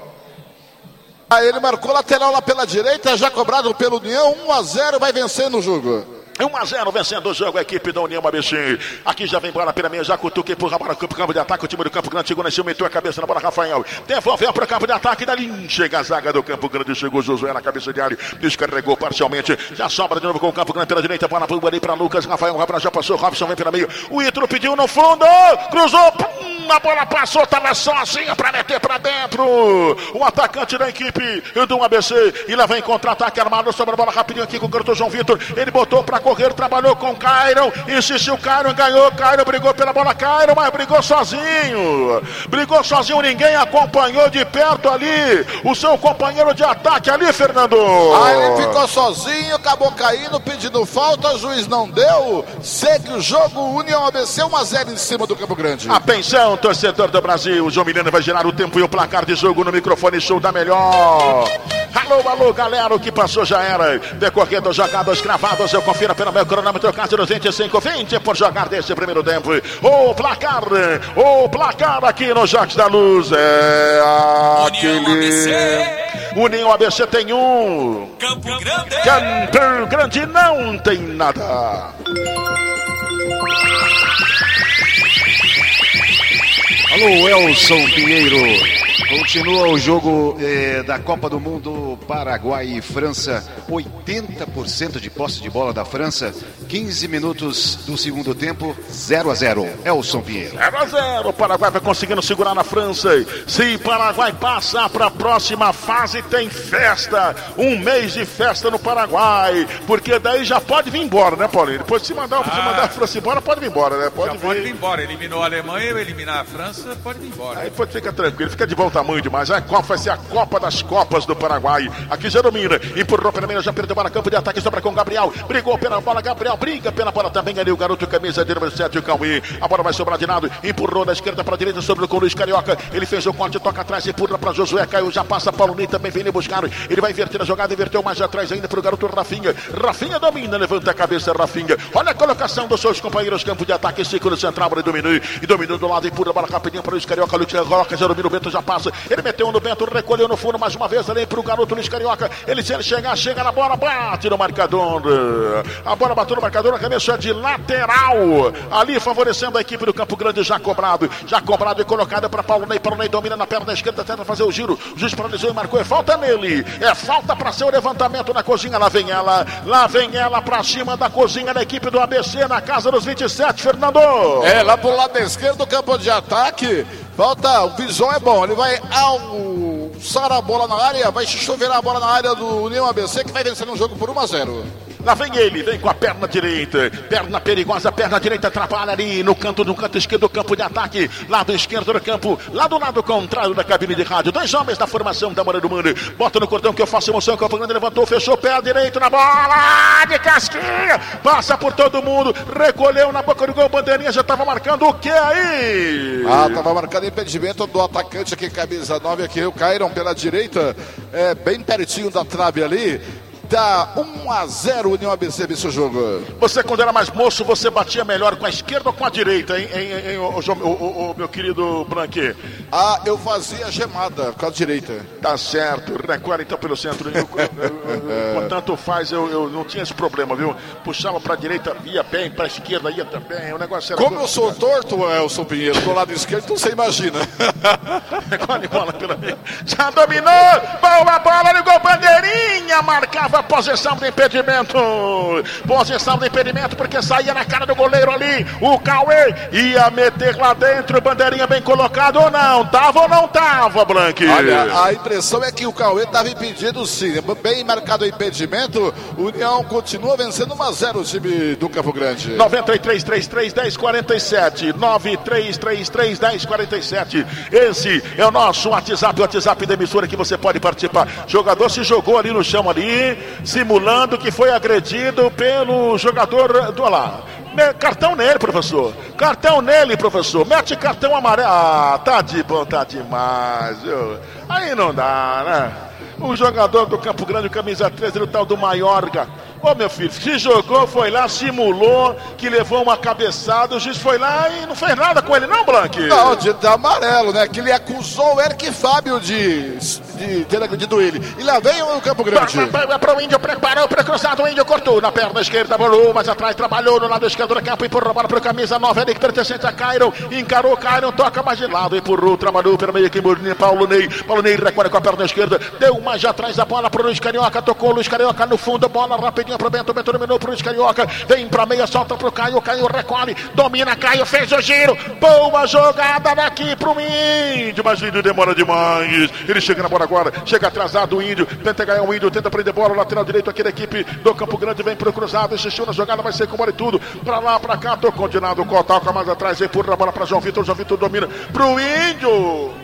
Aí ele marcou lateral lá pela direita, já cobrado pelo União, 1-0, vai vencendo o jogo. 1-0 vencendo o jogo, a equipe da União ABC. Aqui já vem bola pela meia, já cutuca, empurra a bola pro campo de ataque. O time do Campo Grande chegou nesse, meteu a cabeça na bola, Rafael. Devolveu pro campo de ataque, dali chega a zaga do Campo Grande, chegou Josué na cabeça de área, descarregou parcialmente. Já sobra de novo com o Campo Grande pela direita, bola ali pra Lucas, Rafael, já passou, Robson vem pela meia. O Ítalo pediu no fundo, cruzou, a bola passou, tava sozinha pra meter pra dentro. O atacante da equipe do ABC, e lá vem contra-ataque armado sobre a bola rapidinho aqui com o garoto João Vitor. Ele botou pra correr, trabalhou com Cairo, insistiu, Cairo ganhou, Cairo brigou pela bola, Cairo, mas brigou sozinho, ninguém acompanhou de perto ali, o seu companheiro de ataque ali, Fernando. Aí ele ficou sozinho, acabou caindo, pedindo falta, o juiz não deu, segue o jogo, União ABC 1-0 em cima do Campo Grande. Atenção, torcedor do Brasil, o João Milena vai gerar o tempo e o placar de jogo no microfone show da melhor. Alô, galera, o que passou já era. Decorrendo jogadas cravadas, eu confiro pelo meu cronômetro, caso dos 25-20 por jogar desse primeiro tempo. O placar aqui no Jacques da Luz é aquele. União ABC tem 1. Campo Grande. Campo Grande não tem nada. Alô, Elson Pinheiro. Continua o jogo da Copa do Mundo, Paraguai e França. 80% de posse de bola da França. 15 minutos do segundo tempo, 0-0. Elson Pinheiro. 0-0. O Paraguai vai conseguindo segurar na França. Se o Paraguai passar para a próxima fase, tem festa. 1 mês de festa no Paraguai. Porque daí já pode vir embora, né, Paulinho? Depois se mandar a França embora, pode vir embora, né? Pode vir embora. Eliminou a Alemanha, eliminar a França, pode vir embora. Aí pode ficar tranquilo, fica de boa. bom tamanho demais. Vai ser a Copa das Copas do Paraguai. Aqui já domina, empurrou pela meia, já perdeu para campo de ataque, sobra com Gabriel, brigou pela bola, Gabriel briga pela bola também, ali o garoto camisa de número 7, o Cauê. A bola vai sobrar de lado, empurrou da esquerda para a direita, sobre com o Luiz Carioca. Ele fez o corte, toca atrás, empurra para Josué, caiu, já passa Paulo Ney, também vem buscar. Ele vai inverter a jogada, inverteu mais atrás ainda para o garoto Rafinha. Rafinha domina, levanta a cabeça, Rafinha. Olha a colocação dos seus companheiros, campo de ataque, círculo central, ele dominou e dominou do lado, empurra a bola rapidinho para o Luiz Carioca. Luiz Carioca já domina, o Bento já passa. Ele meteu no Bento, recolheu no fundo mais uma vez ali para o garoto Luiz Carioca. Ele, se ele chegar, chega na bola, bate no marcador. A bola bateu no marcador, a cabeça de lateral. Ali favorecendo a equipe do Campo Grande, já cobrado e colocado para Paulo Ney. Paulo Ney domina na perna esquerda, tenta fazer o giro. O juiz paralisou e marcou. É falta nele. É falta para ser o levantamento na cozinha. Lá vem ela para cima da cozinha da equipe do ABC na casa dos 27, Fernando. Lá pro lado esquerdo do campo de ataque. Falta, o Visão é bom, ele vai alçar a bola na área, vai chover a bola na área do União ABC, que vai vencendo o jogo por 1-0. Lá vem ele, vem com a perna direita, perna perigosa, perna direita, atrapalha ali no canto esquerdo do campo de ataque, lado esquerdo do campo, lá do lado contrário da cabine de rádio, 2 homens da formação da Moura do Mundo, bota no cordão que eu faço emoção, Campo Grande levantou, fechou, pé direito na bola, de casquinha, passa por todo mundo, recolheu na boca do gol, bandeirinha já estava marcando o que aí? Estava marcando impedimento do atacante aqui, camisa 9, aqui, o Cairon pela direita, bem pertinho da trave ali. Dá 1-0 União ABC nesse jogo. Você, quando era mais moço, você batia melhor com a esquerda ou com a direita, hein, meu querido Blanqui? Eu fazia gemada com a direita. Tá certo, recolhe então pelo centro. Tanto faz, eu não tinha esse problema, viu? Puxava pra direita, ia bem, pra esquerda ia também. O negócio era. Como eu sou torto, Elson Pinheiro, do lado esquerdo, então você imagina. Recolhe bola pela meia. Já dominou! Boa bola no gol, bandeirinha! Marcava possessão de impedimento. Possessão de impedimento porque saía na cara do goleiro ali. O Cauê ia meter lá dentro. Bandeirinha bem colocado ou não? Tava ou não tava, Blanqui? Olha, a impressão é que o Cauê estava impedido sim. Bem marcado o impedimento. O União continua vencendo 1-0 o time do Campo Grande. 93331047. 93331047. Esse é o nosso WhatsApp, o WhatsApp da emissora que você pode participar. Jogador se jogou ali no chão ali, simulando que foi agredido pelo jogador do lá. Cartão nele, professor. Cartão nele, professor. Mete cartão amarelo. Tá de bom, tá demais, viu? Aí não dá, né? O jogador do Campo Grande, camisa 13, o tal do Maiorga. Ô, meu filho, se jogou, foi lá, simulou que levou uma cabeçada, o juiz foi lá e não fez nada com ele, não, Blanqui? Não, de amarelo, né? Que ele acusou o Eric Fábio de ter agredido ele. E lá vem o Campo Grande. Para o Índio, preparou para o cruzado, o Índio cortou na perna esquerda, bolou, mas atrás trabalhou no lado esquerdo do campo, empurrou a bola para o camisa 9, ali que pertencente a Cairon, encarou Cairon, toca mais de lado, empurrou, trabalhou pelo meio aqui, Paulo Ney recolhe com a perna esquerda, deu mais atrás a bola para o Luiz Carioca, tocou o Luiz Carioca no fundo, bola rapidinho pro Bento dominou pro Luiz Carioca, vem pra meia, solta pro Caio recolhe, domina, Caio fez o giro, boa jogada daqui pro Índio, mas o Índio demora demais, ele chega na bola agora, chega atrasado o Índio, tenta ganhar o Índio, tenta prender bola, lateral direito aqui da equipe do Campo Grande, vem pro cruzado, insistiu na jogada, vai ser com bola e tudo, pra lá, pra cá, tocou de nada, o Cotoca mais atrás, empurra a bola pra João Vitor domina pro Índio.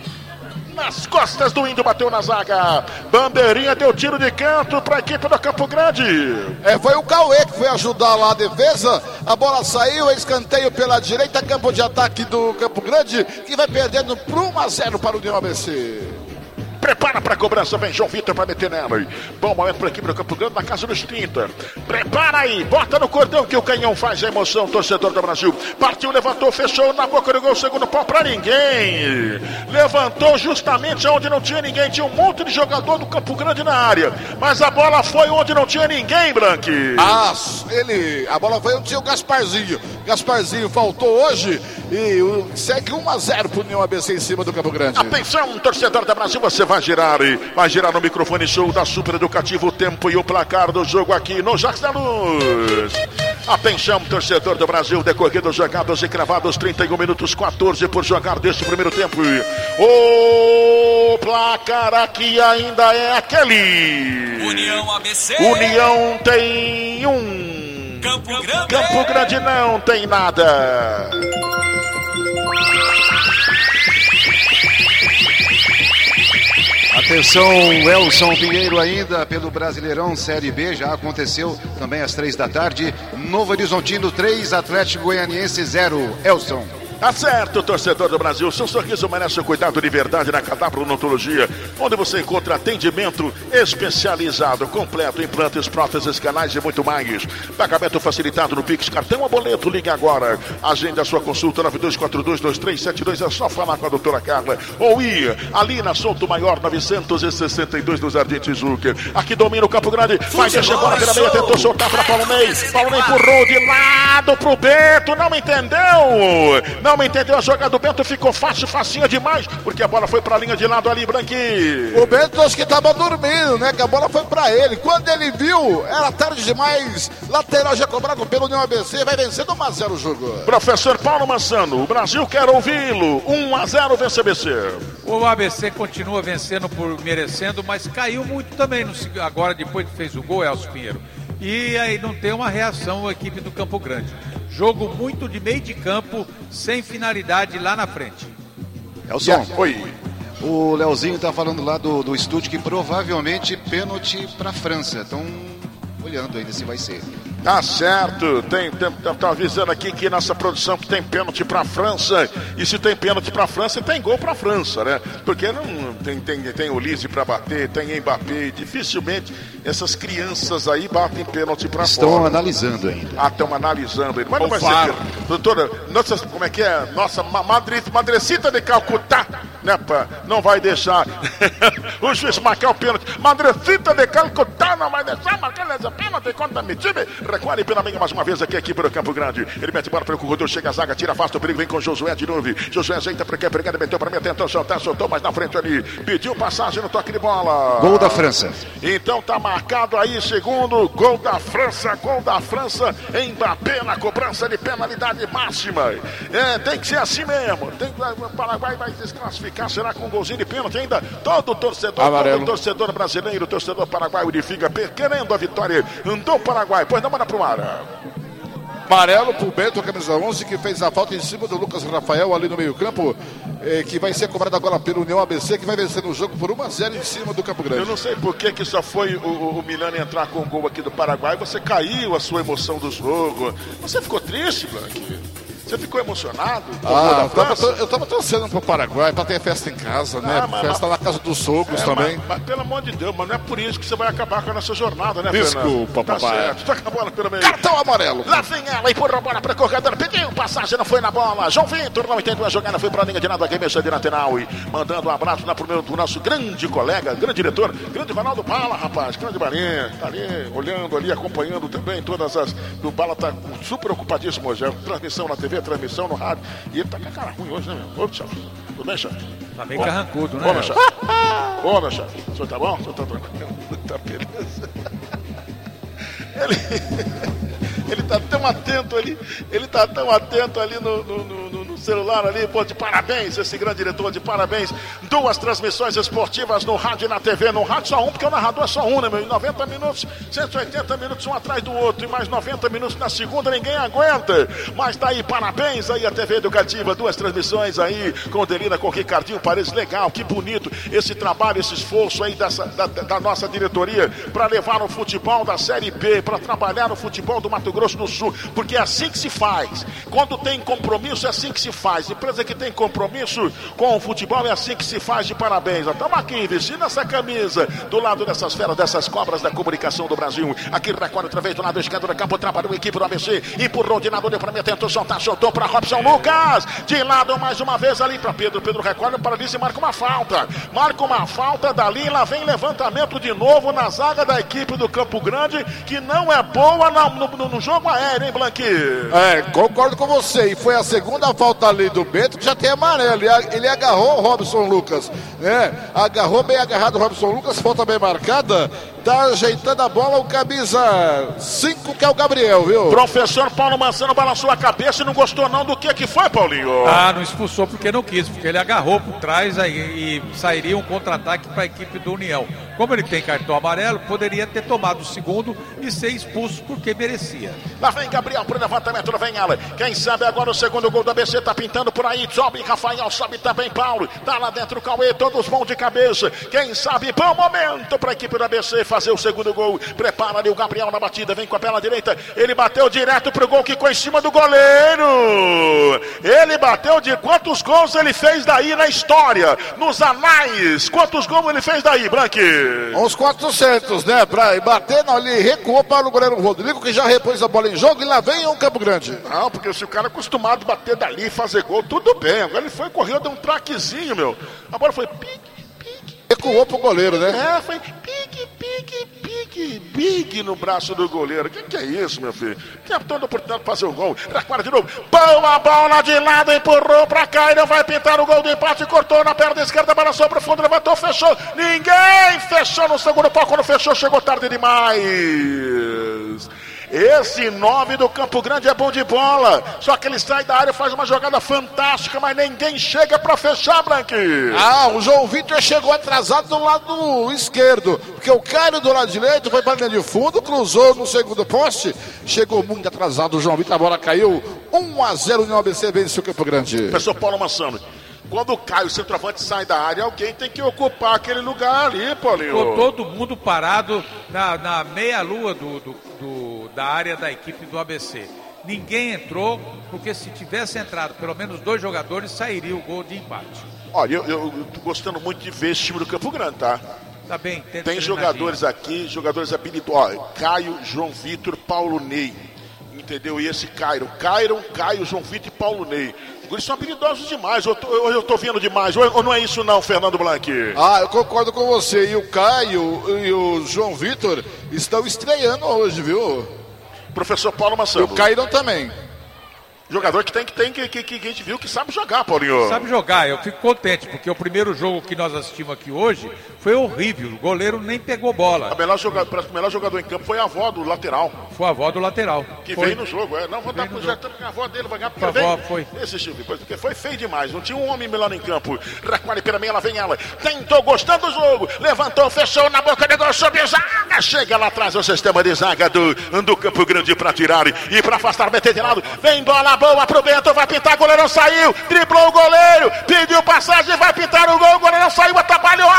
Nas costas do Índio, bateu na zaga. Bandeirinha deu tiro de canto para a equipe do Campo Grande. Foi o Cauê que foi ajudar lá a defesa. A bola saiu, escanteio pela direita, campo de ataque do Campo Grande, que vai perdendo por 1-0 para o União ABC. Prepara para a cobrança, vem João Vitor para meter nela. Bom momento para a equipe do Campo Grande na casa dos 30. Prepara aí, bota no cordão que o canhão faz a emoção, torcedor do Brasil. Partiu, levantou, fechou na boca do gol, segundo pau para ninguém. Levantou justamente onde não tinha ninguém. Tinha um monte de jogador do Campo Grande na área. Mas a bola foi onde não tinha ninguém, Blanqui. A bola foi onde tinha o Gasparzinho. Gasparzinho faltou hoje e segue 1-0 para o União ABC em cima do Campo Grande. Atenção, torcedor do Brasil, você vai girar no microfone show da Super Educativo, o tempo e o placar do jogo aqui no Jacques da Luz. Atenção, torcedor do Brasil, decorridos jogados e cravados, 31 minutos 14 por jogar deste primeiro tempo. O placar aqui ainda é aquele. União ABC. União tem 1. Campo Grande não tem nada. Atenção, Elson Pinheiro ainda pelo Brasileirão Série B, já aconteceu também às 3 da tarde. Novo Horizontino 3, Atlético Goianiense 0. Elson. Tá certo, torcedor do Brasil. Seu sorriso merece um cuidado de verdade na Cadabra Odontologia, onde você encontra atendimento especializado, completo, implantes, próteses, canais e muito mais. Pagamento facilitado no Pix, cartão ou boleto. Ligue agora. Agende a sua consulta 9242-2372. É só falar com a doutora Carla. Ou ir ali na Souto Maior 962 do Jardim Tijuca. Aqui domina o Campo Grande. Vai deixar a bola pela meia, tentou soltar para Paulo Ney. Paulo Ney empurrou de lado pro Bento. Não entendeu. Não me entendeu a jogada do Bento, ficou facinha demais, porque a bola foi pra linha de lado ali, Branquinho. O Bento acho que tava dormindo, né, que a bola foi pra ele. Quando ele viu, era tarde demais. Lateral já cobrado pelo União ABC, vai vencendo 1-0 o jogo. Professor Paulo Massano, o Brasil quer ouvi-lo. 1-0 vence o ABC. O ABC continua vencendo por merecendo, mas caiu muito também agora, depois que fez o gol, Elcio Pinheiro. E aí não tem uma reação a equipe do Campo Grande. Jogo muito de meio de campo, sem finalidade lá na frente. Elson, oi. O Leozinho tá falando lá do estúdio que provavelmente pênalti pra França. Estão olhando ainda se vai ser. Tá certo, tá avisando aqui que nossa produção que tem pênalti pra França, e se tem pênalti pra França, tem gol pra França, né? Porque não tem o Lise pra bater, tem Mbappé, dificilmente essas crianças aí batem pênalti pra Estão fora. analisando ainda. Estão analisando ainda, mas não vai ser. Doutora, nossa, como é que é? Nossa Madrecita de Calcutá, né, pá? Não vai deixar o juiz marcar o pênalti. Madrecita de Calcutá não vai deixar marcar essa pênalti contra o time. Recolhe pela meia mais uma vez aqui pelo Campo Grande. Ele mete bola para o corredor, chega a zaga, tira, afasta o perigo, vem com o Josué de novo. Josué ajeita para quem pegada, meteu para mim, tentou soltar, soltou mais na frente ali. Pediu passagem no toque de bola. Gol da França. Então tá marcado aí, segundo gol da França. Mbappé na cobrança de penalidade máxima. Tem que ser assim mesmo. O Paraguai vai desclassificar, será com um golzinho de pênalti ainda? Todo torcedor brasileiro, torcedor paraguaio, ele fica querendo a vitória do Paraguai. Pois não, manda pro ar. Amarelo pro Bento, camisa 11, que fez a falta em cima do Lucas Rafael ali no meio campo, que vai ser cobrado agora pelo União ABC, que vai vencer no jogo por 1-0 em cima do Campo Grande. Eu não sei por que só foi o Milano entrar com o gol aqui do Paraguai. Você caiu a sua emoção do jogo. Você ficou triste, Blanque? Você ficou emocionado? Eu tava torcendo pro Paraguai pra ter festa em casa, né? Festa na casa dos sogros também. Mas pelo amor de Deus, mas não é por isso que você vai acabar com a nossa jornada, né, Desculpa, Fernando? papai. Tá certo, toca a bola pelo meio. Cartão amarelo. Lá vem ela, empurra a bola para o corredor, pediu passagem, não foi na bola. João Vitor não entendeu a jogada, foi pra linha de nada, aqui mexa de lateral e mandando um abraço pro nosso grande colega, grande diretor, grande Ronaldo Bala, rapaz, grande Barinha, tá ali, olhando ali, acompanhando também todas as... O Bala tá super ocupadíssimo hoje, transmissão na TV, transmissão no rádio. E ele tá com a cara ruim hoje, né, meu? Ô, chefe. Tudo bem, chefe? Tá bem carrancudo, né? Ô, meu chefe. Ô, meu chefe. O senhor tá bom? O senhor tá tranquilo? Tá beleza. Ele tá tão atento ali. Ele tá tão atento ali no celular ali. Pô, de parabéns, esse grande diretor, de parabéns. 2 transmissões esportivas no rádio e na TV. No rádio só um, porque o narrador é só um, né, meu? Em 90 minutos, 180 minutos um atrás do outro. E mais 90 minutos na segunda, ninguém aguenta. Mas tá aí, parabéns aí a TV Educativa. 2 transmissões aí com Delina, com Ricardinho Paredes. Legal, que bonito esse trabalho, esse esforço aí da nossa diretoria para levar o futebol da Série B, para trabalhar no futebol do Mato Grosso do Sul, porque é assim que se faz. Quando tem compromisso, é assim que se faz. Empresa que tem compromisso com o futebol, é assim que se faz. De parabéns. Estamos aqui vestindo essa camisa do lado dessas feras, dessas cobras da comunicação do Brasil. Aqui recolhe outra vez do lado esquerdo do campo, trabalhou a equipe do ABC, empurrou de lado, deu para mim, tentou soltar, soltou para Robson Lucas, de lado mais uma vez ali para Pedro recolhe para ali e marca uma falta dali, lá vem levantamento de novo na zaga da equipe do Campo Grande, que não é boa no jogo aéreo, hein, Blanqui? Concordo com você, e foi a segunda falta ali do Bento, que já tem amarelo, ele agarrou o Robson Lucas, né? Agarrou bem agarrado o Robson Lucas, falta bem marcada, tá ajeitando a bola o camisa 5, que é o Gabriel, viu? Professor Paulo Massano balançou a cabeça e não gostou não do que foi, Paulinho? Não expulsou porque não quis, porque ele agarrou por trás aí, e sairia um contra-ataque para a equipe do União. Como ele tem cartão amarelo, poderia ter tomado o segundo e ser expulso porque merecia. Lá vem Gabriel pro levantamento, lá vem ela. Quem sabe agora o segundo gol do ABC tá pintando por aí. Sobe Rafael, sobe também Paulo. Tá lá dentro o Cauê, todos vão de cabeça. Quem sabe, bom momento pra equipe do ABC fazer o segundo gol. Prepara ali o Gabriel na batida, vem com a perna direita. Ele bateu direto pro gol que ficou em cima do goleiro. Ele bateu de quantos gols ele fez daí na história, nos anais? Quantos gols ele fez daí, Blanque? Uns 400, né? Pra bater, não, ele recuou para o goleiro Rodrigo, que já repôs a bola em jogo, e lá vem o Campo Grande. Não, porque se o cara é acostumado a bater dali e fazer gol, tudo bem. Agora ele foi, correu, deu um traquezinho, meu. A bola foi pique. Recuou pro goleiro, né? É, foi pique no braço do goleiro. Que é isso, meu filho? Tem toda a oportunidade de fazer o gol. Recuada de novo. Boa bola de lado, empurrou pra cá e não vai pintar o gol do empate. Cortou na perna esquerda, balançou pro fundo, levantou, fechou. Ninguém fechou no segundo pau. Quando fechou, chegou tarde demais. Esse 9 do Campo Grande é bom de bola. Só que ele sai da área, faz uma jogada fantástica, mas ninguém chega pra fechar, Blanque. O João Vitor chegou atrasado do lado esquerdo, porque o Caio do lado direito foi para a linha de fundo, cruzou no segundo poste, chegou muito atrasado o João Vitor, a bola caiu. 1-0 no ABC, vence o Campo Grande. Professor Paulo Massano, quando o Caio, o centroavante, sai da área, alguém tem que ocupar aquele lugar ali, Paulinho. Ficou todo mundo parado na meia-lua da área da equipe do ABC. Ninguém entrou, porque se tivesse entrado pelo menos 2 jogadores, sairia o gol de empate. Olha, eu tô gostando muito de ver esse time do Campo Grande, tá? Tá bem. Tem jogadores aqui, jogadores habilidosos. Caio, João Vitor, Paulo Ney. Entendeu? E esse Caio, João Vitor e Paulo Ney. Eles são habilidosos demais, eu tô vendo demais, ou não é isso não, Fernando Blanque? Eu concordo com você, e o Caio e o João Vitor estão estreando hoje, viu? Professor Paulo Massano. E o Caio também. Jogador que a gente viu que sabe jogar, Paulinho. Sabe jogar, eu fico contente, porque o primeiro jogo que nós assistimos aqui hoje foi horrível, o goleiro nem pegou bola. O melhor jogador em campo foi a avó do lateral. Foi a avó do lateral. Que veio no jogo, Não, vou dar pro Jetão, porque a avó dele vai ganhar, porque foi. Esse tipo, porque foi feio demais, não tinha um homem melhor em campo. Recuale pela meia, ela vem ela. Tentou, gostando do jogo, levantou, fechou na boca, negócio sobre zaga. Chega lá atrás o sistema de zaga do Campo Grande pra tirar e pra afastar, meter de lado. Vem bola boa pro Bento, vai pintar, o goleiro saiu, driblou o goleiro, pediu passagem, vai pintar o gol, o goleiro saiu, atrapalhou,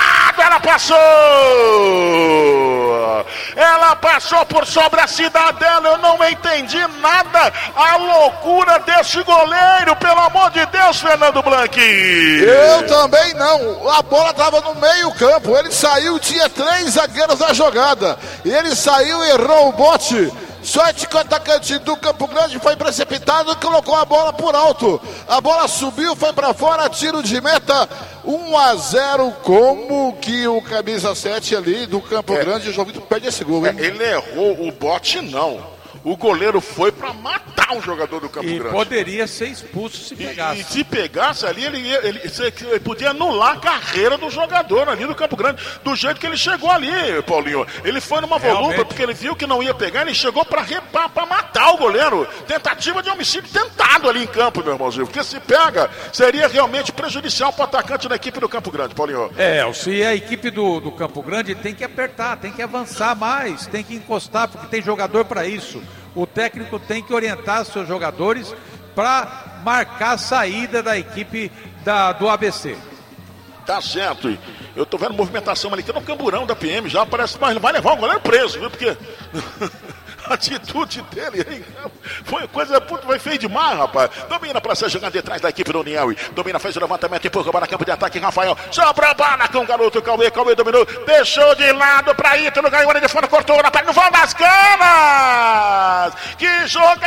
ela passou por sobre a cidadela, eu não entendi nada, a loucura desse goleiro, pelo amor de Deus, Fernando Blanque. Eu também não, a bola estava no meio campo, ele saiu, tinha 3 zagueiros na jogada, ele saiu, errou o bote. Sorte que o atacante do Campo Grande foi precipitado e colocou a bola por alto. A bola subiu, foi para fora, tiro de meta. 1-0, como que o camisa 7 ali do Campo Grande, o João Vitor perde esse gol, hein? Ele errou o bote, não. O goleiro foi para matar um jogador do Campo Grande. E poderia ser expulso se pegasse. E se pegasse ali, ele podia anular a carreira do jogador ali do Campo Grande, do jeito que ele chegou ali, Paulinho. Ele foi numa volúpia, porque ele viu que não ia pegar, ele chegou para matar o goleiro. Tentativa de homicídio tentado ali em campo, meu irmãozinho. Porque se pega, seria realmente prejudicial para o atacante da equipe do Campo Grande, Paulinho. Se a equipe do Campo Grande tem que apertar, tem que avançar mais, tem que encostar, porque tem jogador para isso. O técnico tem que orientar seus jogadores para marcar a saída da equipe do ABC. Tá certo. Eu tô vendo movimentação ali, que no camburão da PM já parece, mas vai levar o goleiro preso, viu? Porque a atitude dele aí foi coisa, foi feio demais, rapaz. Domina pra ser jogando detrás da equipe do União. Domina, faz o levantamento, empurra para campo de ataque, Rafael. Sobra a bola com o garoto, Cauê dominou, deixou de lado pra Ítalo, ganhou de fora, cortou na perna, no vão das canas. Que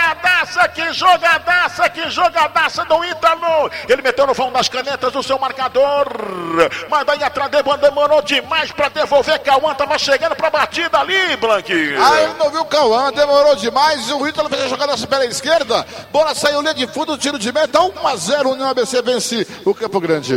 jogadaça do Ítalo. Ele meteu no vão das canetas do seu marcador. Mas daí atrás demorou demais pra devolver. Cauã tava chegando pra batida ali, Blanque. Ele não viu o Cauã, demorou demais. O Ítalo fez a jogada pela esquerda. Bola saiu linha de fundo, tiro de meta. 1-0, o União ABC vence o Campo Grande.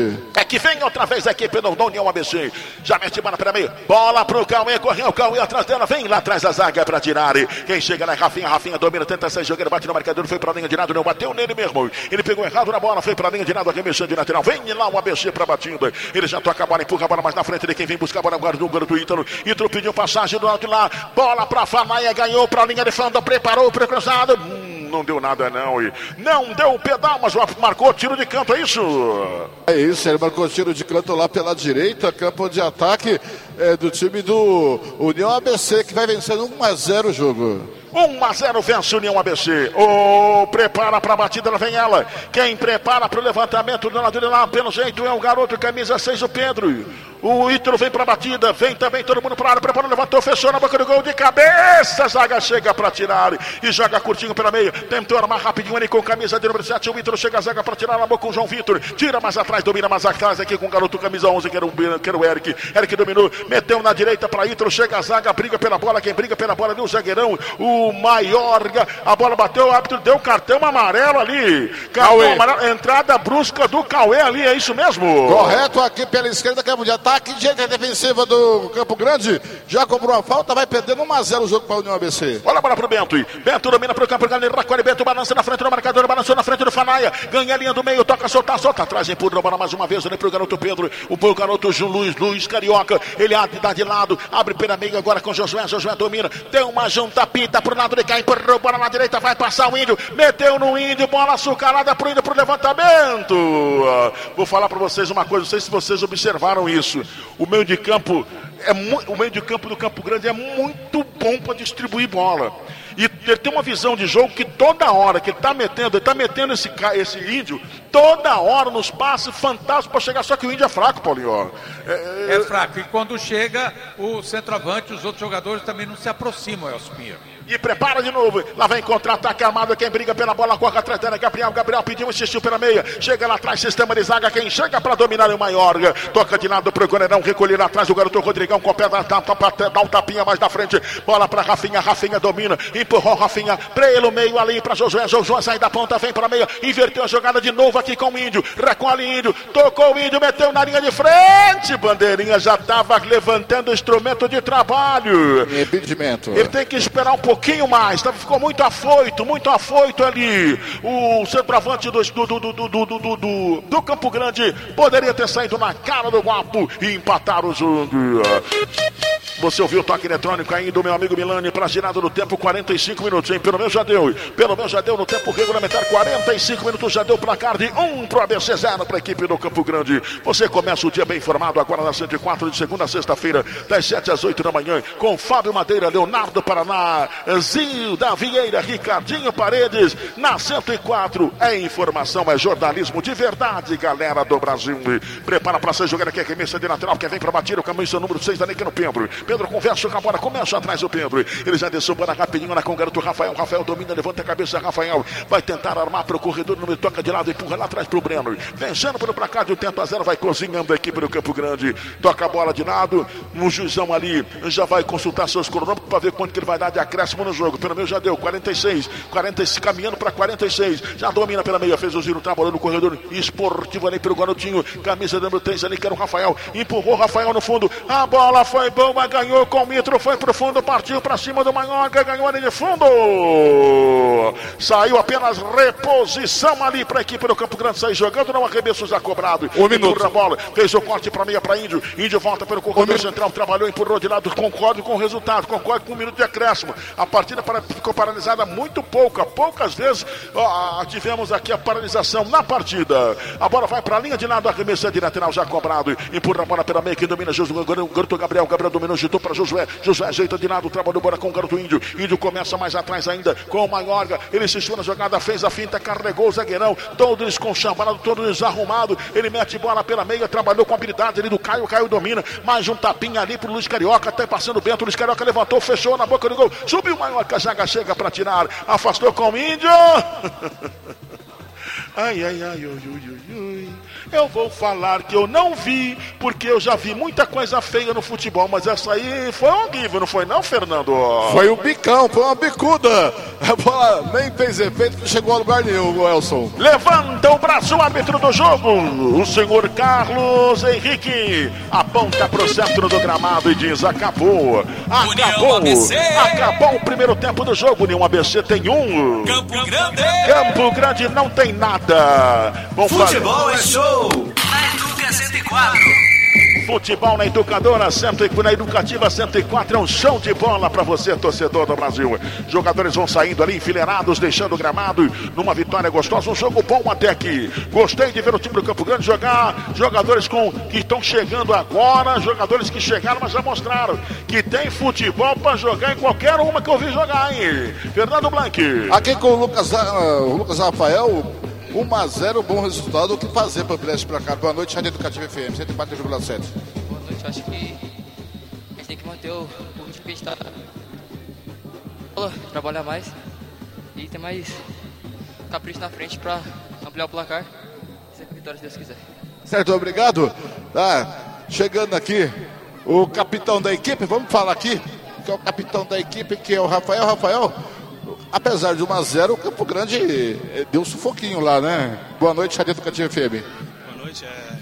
que vem outra vez a equipe do União ABC. Já mete bola para meio. Bola pro Cauê, correu o Cauê atrás dela. Vem lá atrás da zaga para tirar. Quem chega lá é Rafinha. Rafinha domina, tenta sair jogando, bate no marcador, foi pra linha de lado, não bateu nele mesmo. Ele pegou errado na bola, foi pra linha de lado, arremessando de lateral. Vem lá o ABC pra batida. Ele já toca a bola, empurra a bola mais na frente de quem vem buscar a bola agora do garoto Ítalo. Ítalo pediu passagem do lado de lá. Bola pra Fanaia, ganhou pra linha de fundo, preparou pro cruzado. Não deu nada não, e não deu o pedal, mas marcou tiro de canto, é isso? É isso, ele marcou tiro de canto lá pela direita, campo de ataque do time do União ABC, que vai vencendo 1-0 o jogo. 1-0 vence o União ABC. Prepara para a batida, lá vem ela. Quem prepara para o levantamento do lado de lá, pelo jeito, é o garoto camisa 6, o Pedro. O Ítalo vem para a batida, vem também todo mundo para a área, preparou, levantou, fechou na boca do gol de cabeça. A zaga chega para tirar e joga curtinho pela meia. Tentou armar rapidinho ali com camisa de número 7. O Ítalo chega a zaga para tirar na boca com o João Vitor. Tira mais atrás, domina mais atrás aqui com o garoto camisa 11, que era o Eric. Eric dominou, meteu na direita para Ítalo, chega a zaga, briga pela bola. Quem briga pela bola ali, o zagueirão, o Maiorga. A bola bateu, o árbitro deu cartão amarelo ali. Cartão amarelo, entrada brusca do Cauê ali, é isso mesmo? Correto, aqui pela esquerda, campo de ataque. Direita defensiva do Campo Grande. Já cobrou a falta, vai perdendo 1-0 o jogo para a União ABC. Olha a bola pro Bento. Bento domina pro Campo Grande. Recolhe Bento, balança na frente do marcador, balançou na frente do Fanaia. Ganha a linha do meio, toca, solta atrás, empurra a bola mais uma vez ali pro garoto Pedro. O garoto Luiz Carioca. Ele dá de lado, abre pela meia agora com Josué. Josué domina, deu uma junta, pinta pro lado de cá, empurrou, bola na direita, vai passar o Índio. Meteu no Índio, bola açucarada pro Índio pro levantamento. Vou falar pra vocês uma coisa, não sei se vocês observaram isso. O meio de campo do Campo Grande é muito bom para distribuir bola. E ele tem uma visão de jogo que toda hora que ele tá metendo esse Índio, toda hora nos passes fantásticos para chegar, só que o Índio é fraco, Paulinho. É fraco, e quando chega o centroavante, os outros jogadores também não se aproximam, Elcio Pinheiro. E prepara de novo, lá vem contra-ataque armado, quem briga pela bola, corre atrás dela, Gabriel pediu, insistiu pela meia, chega lá atrás, sistema de zaga, quem chega para dominar é o Maiorga, toca de lado pro Goleirão, recolher atrás o garoto Rodrigão, com o pé, dá um tapinha mais na frente, bola pra Rafinha domina, empurrou Rafinha, pelo meio ali pra Josué sai da ponta, vem pra meia, inverteu a jogada de novo aqui com o Índio, recolhe Índio, tocou o Índio, meteu na linha de frente, bandeirinha já tava levantando o instrumento de trabalho. Impedimento. Ele tem que esperar um pouquinho mais, ficou muito afoito ali. O centroavante do Campo Grande poderia ter saído na cara do Guapo e empatar o jogo. Você ouviu o toque eletrônico aí do meu amigo Milani para girado no tempo 45 minutos, hein? Pelo menos já deu no tempo regulamentar 45 minutos, já deu placar de 1 pro ABC 0 para a equipe do Campo Grande. Você começa o dia bem informado agora na 104 de segunda a sexta-feira, das 7 às 8 da manhã, com Fábio Madeira, Leonardo Paraná, Zilda Vieira, Ricardinho Paredes, na 104. É informação, é jornalismo de verdade, galera do Brasil. Prepara para ser jogada aqui a remessa de lateral, quem vem para bater o camisa número 6 da Nick no Pedro. Pedro conversa com a bola, começa atrás do Pedro. Ele já desceu bola rapidinho lá com o garoto Rafael. Rafael domina, levanta a cabeça, Rafael vai tentar armar para o corredor, não me toca de lado, empurra lá atrás pro Breno. Vencendo pelo placar de 80-0, vai cozinhando a equipe do Campo Grande. Toca a bola de lado, o juizão ali já vai consultar seus cronômetros para ver quanto que ele vai dar de acréscimo no jogo. Pelo menos já deu 46, caminhando para 46. Já domina pela meia, fez o giro, trabalhou no corredor esportivo ali pelo garotinho. Camisa número 3 ali, que era o Rafael. Empurrou o Rafael no fundo. A bola foi boa, ganhou com o Mitro, foi pro fundo, partiu para cima do Maiorga, ganhou ali de fundo. Saiu apenas reposição ali para a equipe do Campo Grande sair jogando, não arremesso já cobrado. Minuto. A bola, fez o corte para meia para Índio. Índio volta pelo corredor central, trabalhou, empurrou de lado, concordo com o resultado, concordo com 1 minuto de acréscimo. A partida ficou paralisada muito poucas vezes tivemos aqui a paralisação na partida. A bola vai para a linha de lado, arremesso de lateral já cobrado, empurra a bola pela meia, que domina Josué, o garoto Gabriel dominou, agitou para Josué ajeita de lado, trabalhou bola com o garoto Índio. Índio começa mais atrás ainda com o Maiorga, ele insistiu na jogada, fez a finta, carregou o zagueirão, todo desconchambrado, todo desarrumado, ele mete bola pela meia, trabalhou com a habilidade ali do Caio domina, mais um tapinha ali pro Luiz Carioca, até passando o Bento, Luiz Carioca levantou, fechou na boca do gol, subiu o Maiorga, a zaga chega para tirar, afastou com o Índio. Ai, ai, ai, ui, ui, ui. Eu vou falar que eu não vi, porque eu já vi muita coisa feia no futebol, mas essa aí foi horrível, não foi não, Fernando? Foi um bicão, foi uma bicuda. A bola nem fez efeito, não chegou a lugar nenhum, Elson. Levanta o braço, o árbitro do jogo, o senhor Carlos Henrique, aponta pro centro do gramado e diz, acabou. Acabou o primeiro tempo do jogo, União ABC tem 1. Campo Grande não tem nada. Futebol é show na Educa 104. Futebol na Educadora 104, na Educativa 104 é um show de bola para você, torcedor do Brasil. Jogadores vão saindo ali enfileirados, deixando o gramado numa vitória gostosa, um jogo bom até aqui. Gostei de ver o time do Campo Grande jogar, jogadores que estão chegando agora, jogadores que chegaram, mas já mostraram que tem futebol para jogar em qualquer uma que eu vi jogar, hein? Fernando Blanc. Aqui com o Lucas Rafael. 1-0, bom resultado. O que fazer para o Brest para cá? Boa noite, Rádio Educativa FM 104,7. Boa noite, acho que a gente tem que manter o ritmo que a gente está. Trabalhar mais e ter mais capricho na frente para ampliar o placar. Sempre vitória, se Deus quiser. Certo, obrigado. Chegando aqui o capitão da equipe, vamos falar aqui, que é o capitão da equipe, que é o Rafael. Rafael, apesar de 1-0, o Campo Grande deu um sufoquinho lá, né? Boa noite, Rádio Educativa FM. Boa noite.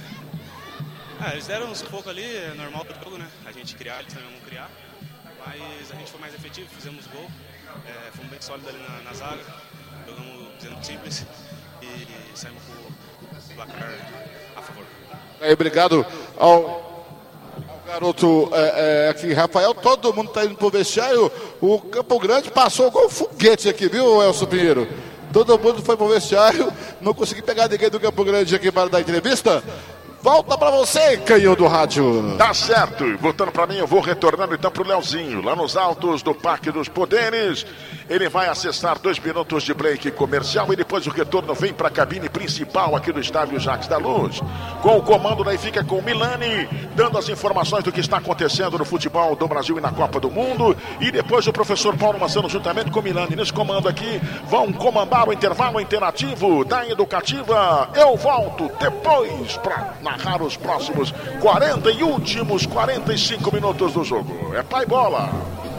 Eles deram um sufoco ali, é normal do jogo, né? A gente criar, eles também vão criar. Mas a gente foi mais efetivo, fizemos gol. Fomos bem sólidos ali na zaga. Jogamos dizendo simples e saímos com o placar a favor. Obrigado ao garoto aqui, Rafael. Todo mundo está indo pro vestiário. O Campo Grande passou igual um foguete aqui, viu, Elson Pinheiro? Todo mundo foi pro vestiário. Não consegui pegar ninguém do Campo Grande aqui para dar entrevista. Volta pra você, canhão do rádio. Tá certo. Voltando pra mim, eu vou retornando então pro Leozinho. Lá nos altos do Parque dos Poderes. Ele vai acessar 2 minutos de break comercial e depois o retorno vem pra cabine principal aqui do estádio Jacques da Luz. Com o comando daí fica com o Milani, dando as informações do que está acontecendo no futebol do Brasil e na Copa do Mundo. E depois o professor Paulo Massano, juntamente com o Milani, nesse comando aqui, vão comandar o intervalo interativo da Educativa. Eu volto depois pra narrar os próximos 40 e últimos 45 minutos do jogo. É pai bola.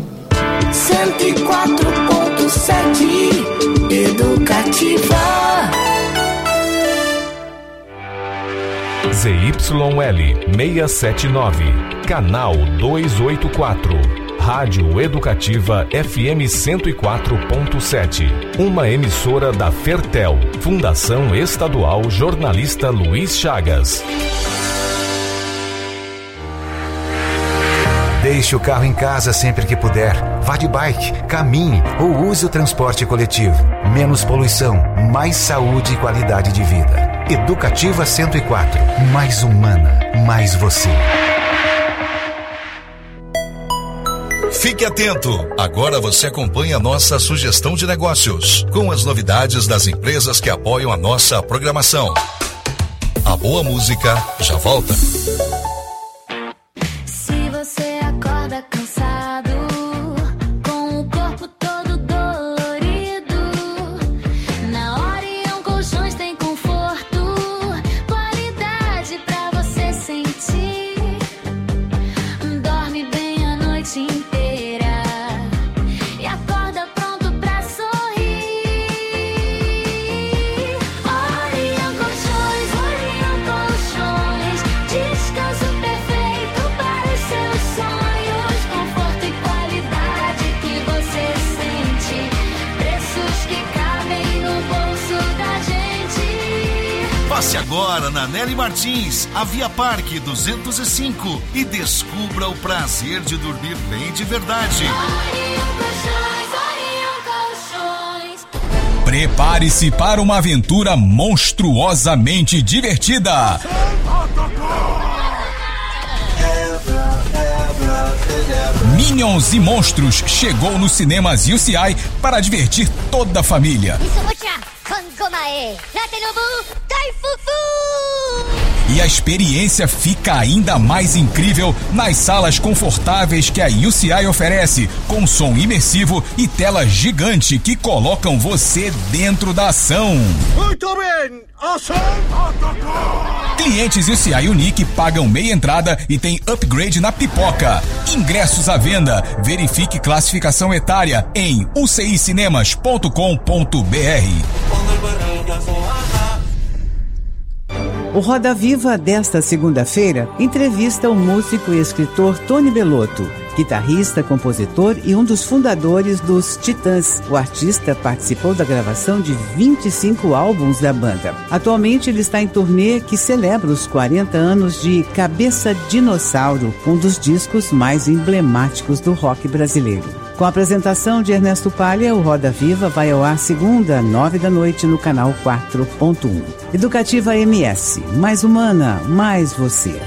104.7 Educativa. ZYL 679, canal 284. Rádio Educativa FM 104.7. Uma emissora da Fertel, Fundação Estadual Jornalista Luiz Chagas. Deixe o carro em casa sempre que puder. Vá de bike, caminhe ou use o transporte coletivo. Menos poluição, mais saúde e qualidade de vida. Educativa 104. Mais humana, mais você. Fique atento! Agora você acompanha a nossa sugestão de negócios, com as novidades das empresas que apoiam a nossa programação. A boa música já volta. Se você acorda cansado, com o corpo todo dolorido, na Orion Colchões tem conforto, qualidade pra você sentir. Dorme bem a noite inteira. Passe agora na Nelly Martins, a Via Parque 205 e descubra o prazer de dormir bem de verdade. Prepare-se para uma aventura monstruosamente divertida. Minions e Monstros chegou nos cinemas UCI para divertir toda a família. E a experiência fica ainda mais incrível nas salas confortáveis que a UCI oferece, com som imersivo e tela gigante que colocam você dentro da ação. Muito bem, ação! Clientes UCI Unique pagam meia entrada e tem upgrade na pipoca. Ingressos à venda. Verifique classificação etária em ucicinemas.com.br. O Roda Viva desta segunda-feira entrevista o músico e escritor Tony Bellotto, guitarrista, compositor e um dos fundadores dos Titãs. O artista participou da gravação de 25 álbuns da banda. Atualmente ele está em turnê que celebra os 40 anos de Cabeça Dinossauro, um dos discos mais emblemáticos do rock brasileiro. Com a apresentação de Ernesto Palha, o Roda Viva vai ao ar segunda, 21h, no canal 4.1. Educativa MS, mais humana, mais você.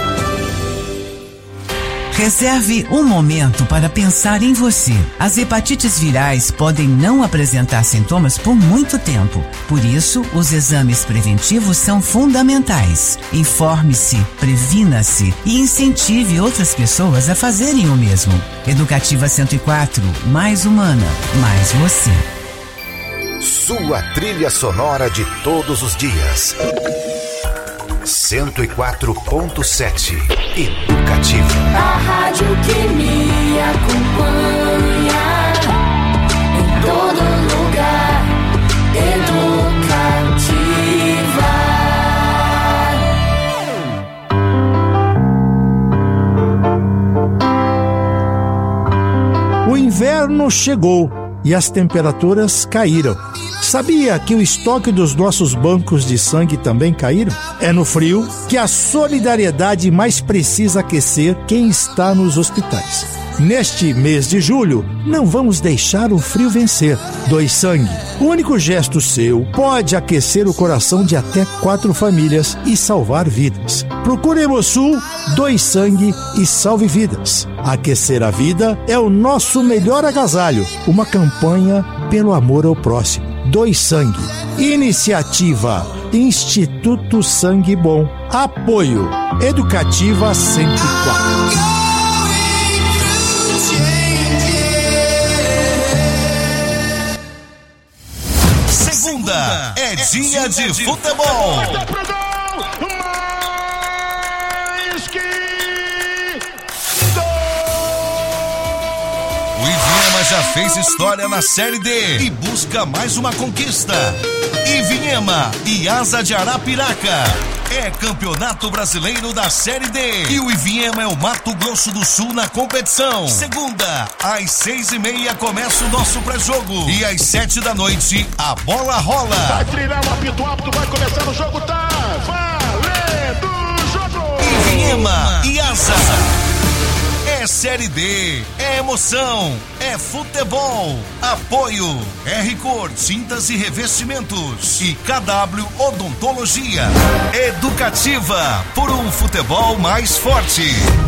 Reserve um momento para pensar em você. As hepatites virais podem não apresentar sintomas por muito tempo. Por isso, os exames preventivos são fundamentais. Informe-se, previna-se e incentive outras pessoas a fazerem o mesmo. Educativa 104, mais humana, mais você. Sua trilha sonora de todos os dias. 104.7 Educativa. A rádio que me acompanha em todo lugar. Educativa. O inverno chegou e as temperaturas caíram. Sabia que o estoque dos nossos bancos de sangue também caíram? É no frio que a solidariedade mais precisa aquecer quem está nos hospitais. Neste mês de julho, não vamos deixar o frio vencer. Doe sangue. O único gesto seu pode aquecer o coração de até 4 famílias e salvar vidas. Procure Hemosul, doe sangue e salve vidas. Aquecer a vida é o nosso melhor agasalho. Uma campanha pelo amor ao próximo. Doe sangue. Iniciativa Instituto Sangue Bom. Apoio Educativa 104. Segunda é dia de futebol. O Ivinhema já fez história na Série D e busca mais uma conquista. Ivinhema e Asa de Arapiraca. É Campeonato Brasileiro da Série D. E o Ivinhema é o Mato Grosso do Sul na competição. Segunda, às 6h30 começa o nosso pré-jogo. E às 7 da noite, a bola rola. Vai trilhar o apito, vai começar o jogo, tá valendo o jogo. Ivinhema e Asa. É Série D, é emoção, é futebol. Apoio R-Cor Tintas e Revestimentos e KW Odontologia. Educativa, por um futebol mais forte.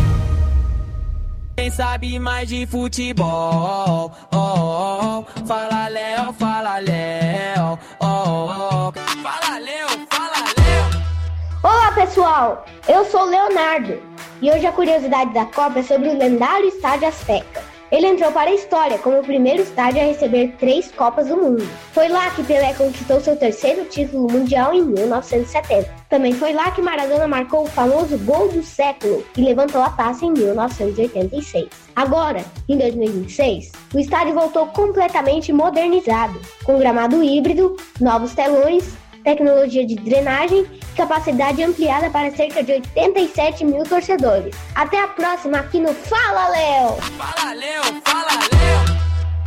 Quem sabe mais de futebol? Oh, oh, oh. Fala Léo, fala Léo. Oh, oh. Fala Léo, fala Léo. Olá pessoal, eu sou o Leonardo. E hoje a curiosidade da Copa é sobre o lendário Estádio Azteca. Ele entrou para a história como o primeiro estádio a receber 3 Copas do Mundo. Foi lá que Pelé conquistou seu 3º título mundial em 1970. Também foi lá que Maradona marcou o famoso gol do século e levantou a taça em 1986. Agora, em 2026, o estádio voltou completamente modernizado, com gramado híbrido, novos telões, tecnologia de drenagem e capacidade ampliada para cerca de 87 mil torcedores. Até a próxima aqui no Fala Léo! Fala Léo, fala Léo!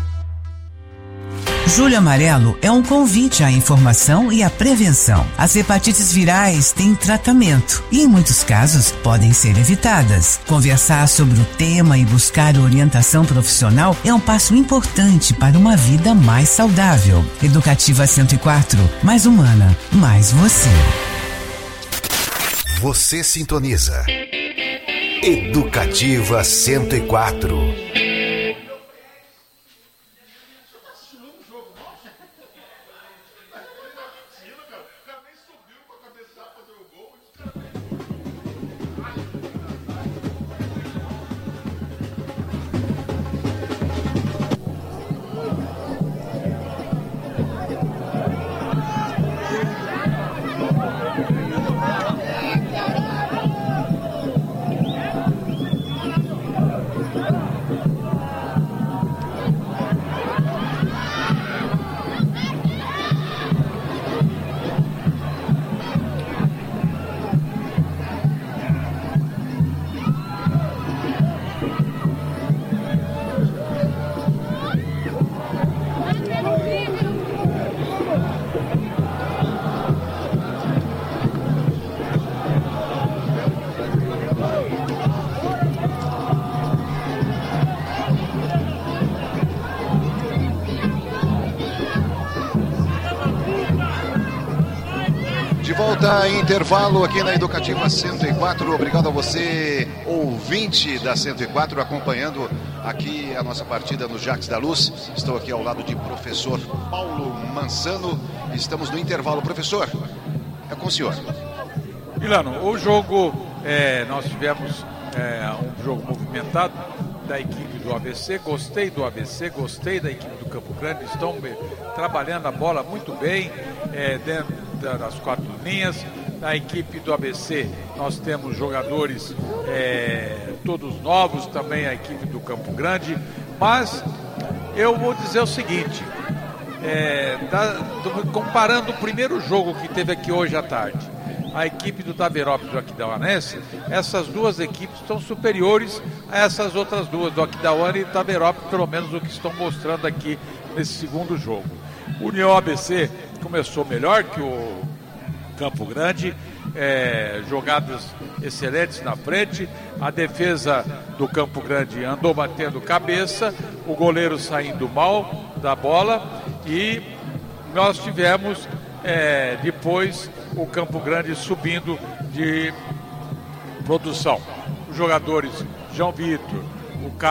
Julho Amarelo é um convite à informação e à prevenção. As hepatites virais têm tratamento e, em muitos casos, podem ser evitadas. Conversar sobre o tema e buscar orientação profissional é um passo importante para uma vida mais saudável. Educativa 104, mais humana, mais você. Você sintoniza. Educativa 104. volta a intervalo aqui na Educativa 104. Obrigado a você, ouvinte da 104, acompanhando aqui a nossa partida no Jacques da Luz. Estou aqui ao lado de professor Paulo Mansano. Estamos no intervalo. Professor, é com o senhor. Milano, o jogo, nós tivemos um jogo movimentado da equipe do ABC, gostei do ABC, gostei da equipe do Campo Grande, estão trabalhando a bola muito bem dentro das 4 linhas. Na equipe do ABC nós temos jogadores todos novos, também a equipe do Campo Grande, mas eu vou dizer o seguinte, comparando o primeiro jogo que teve aqui hoje à tarde, a equipe do Taverópolis e do Aquidauanense, essas duas equipes estão superiores a essas outras duas, do Aquidauana e do Taverópolis, pelo menos o que estão mostrando aqui nesse segundo jogo. O União ABC começou melhor que o Campo Grande, jogadas excelentes na frente, a defesa do Campo Grande andou batendo cabeça, o goleiro saindo mal da bola e nós tivemos depois o Campo Grande subindo de produção. Os jogadores João Vitor, o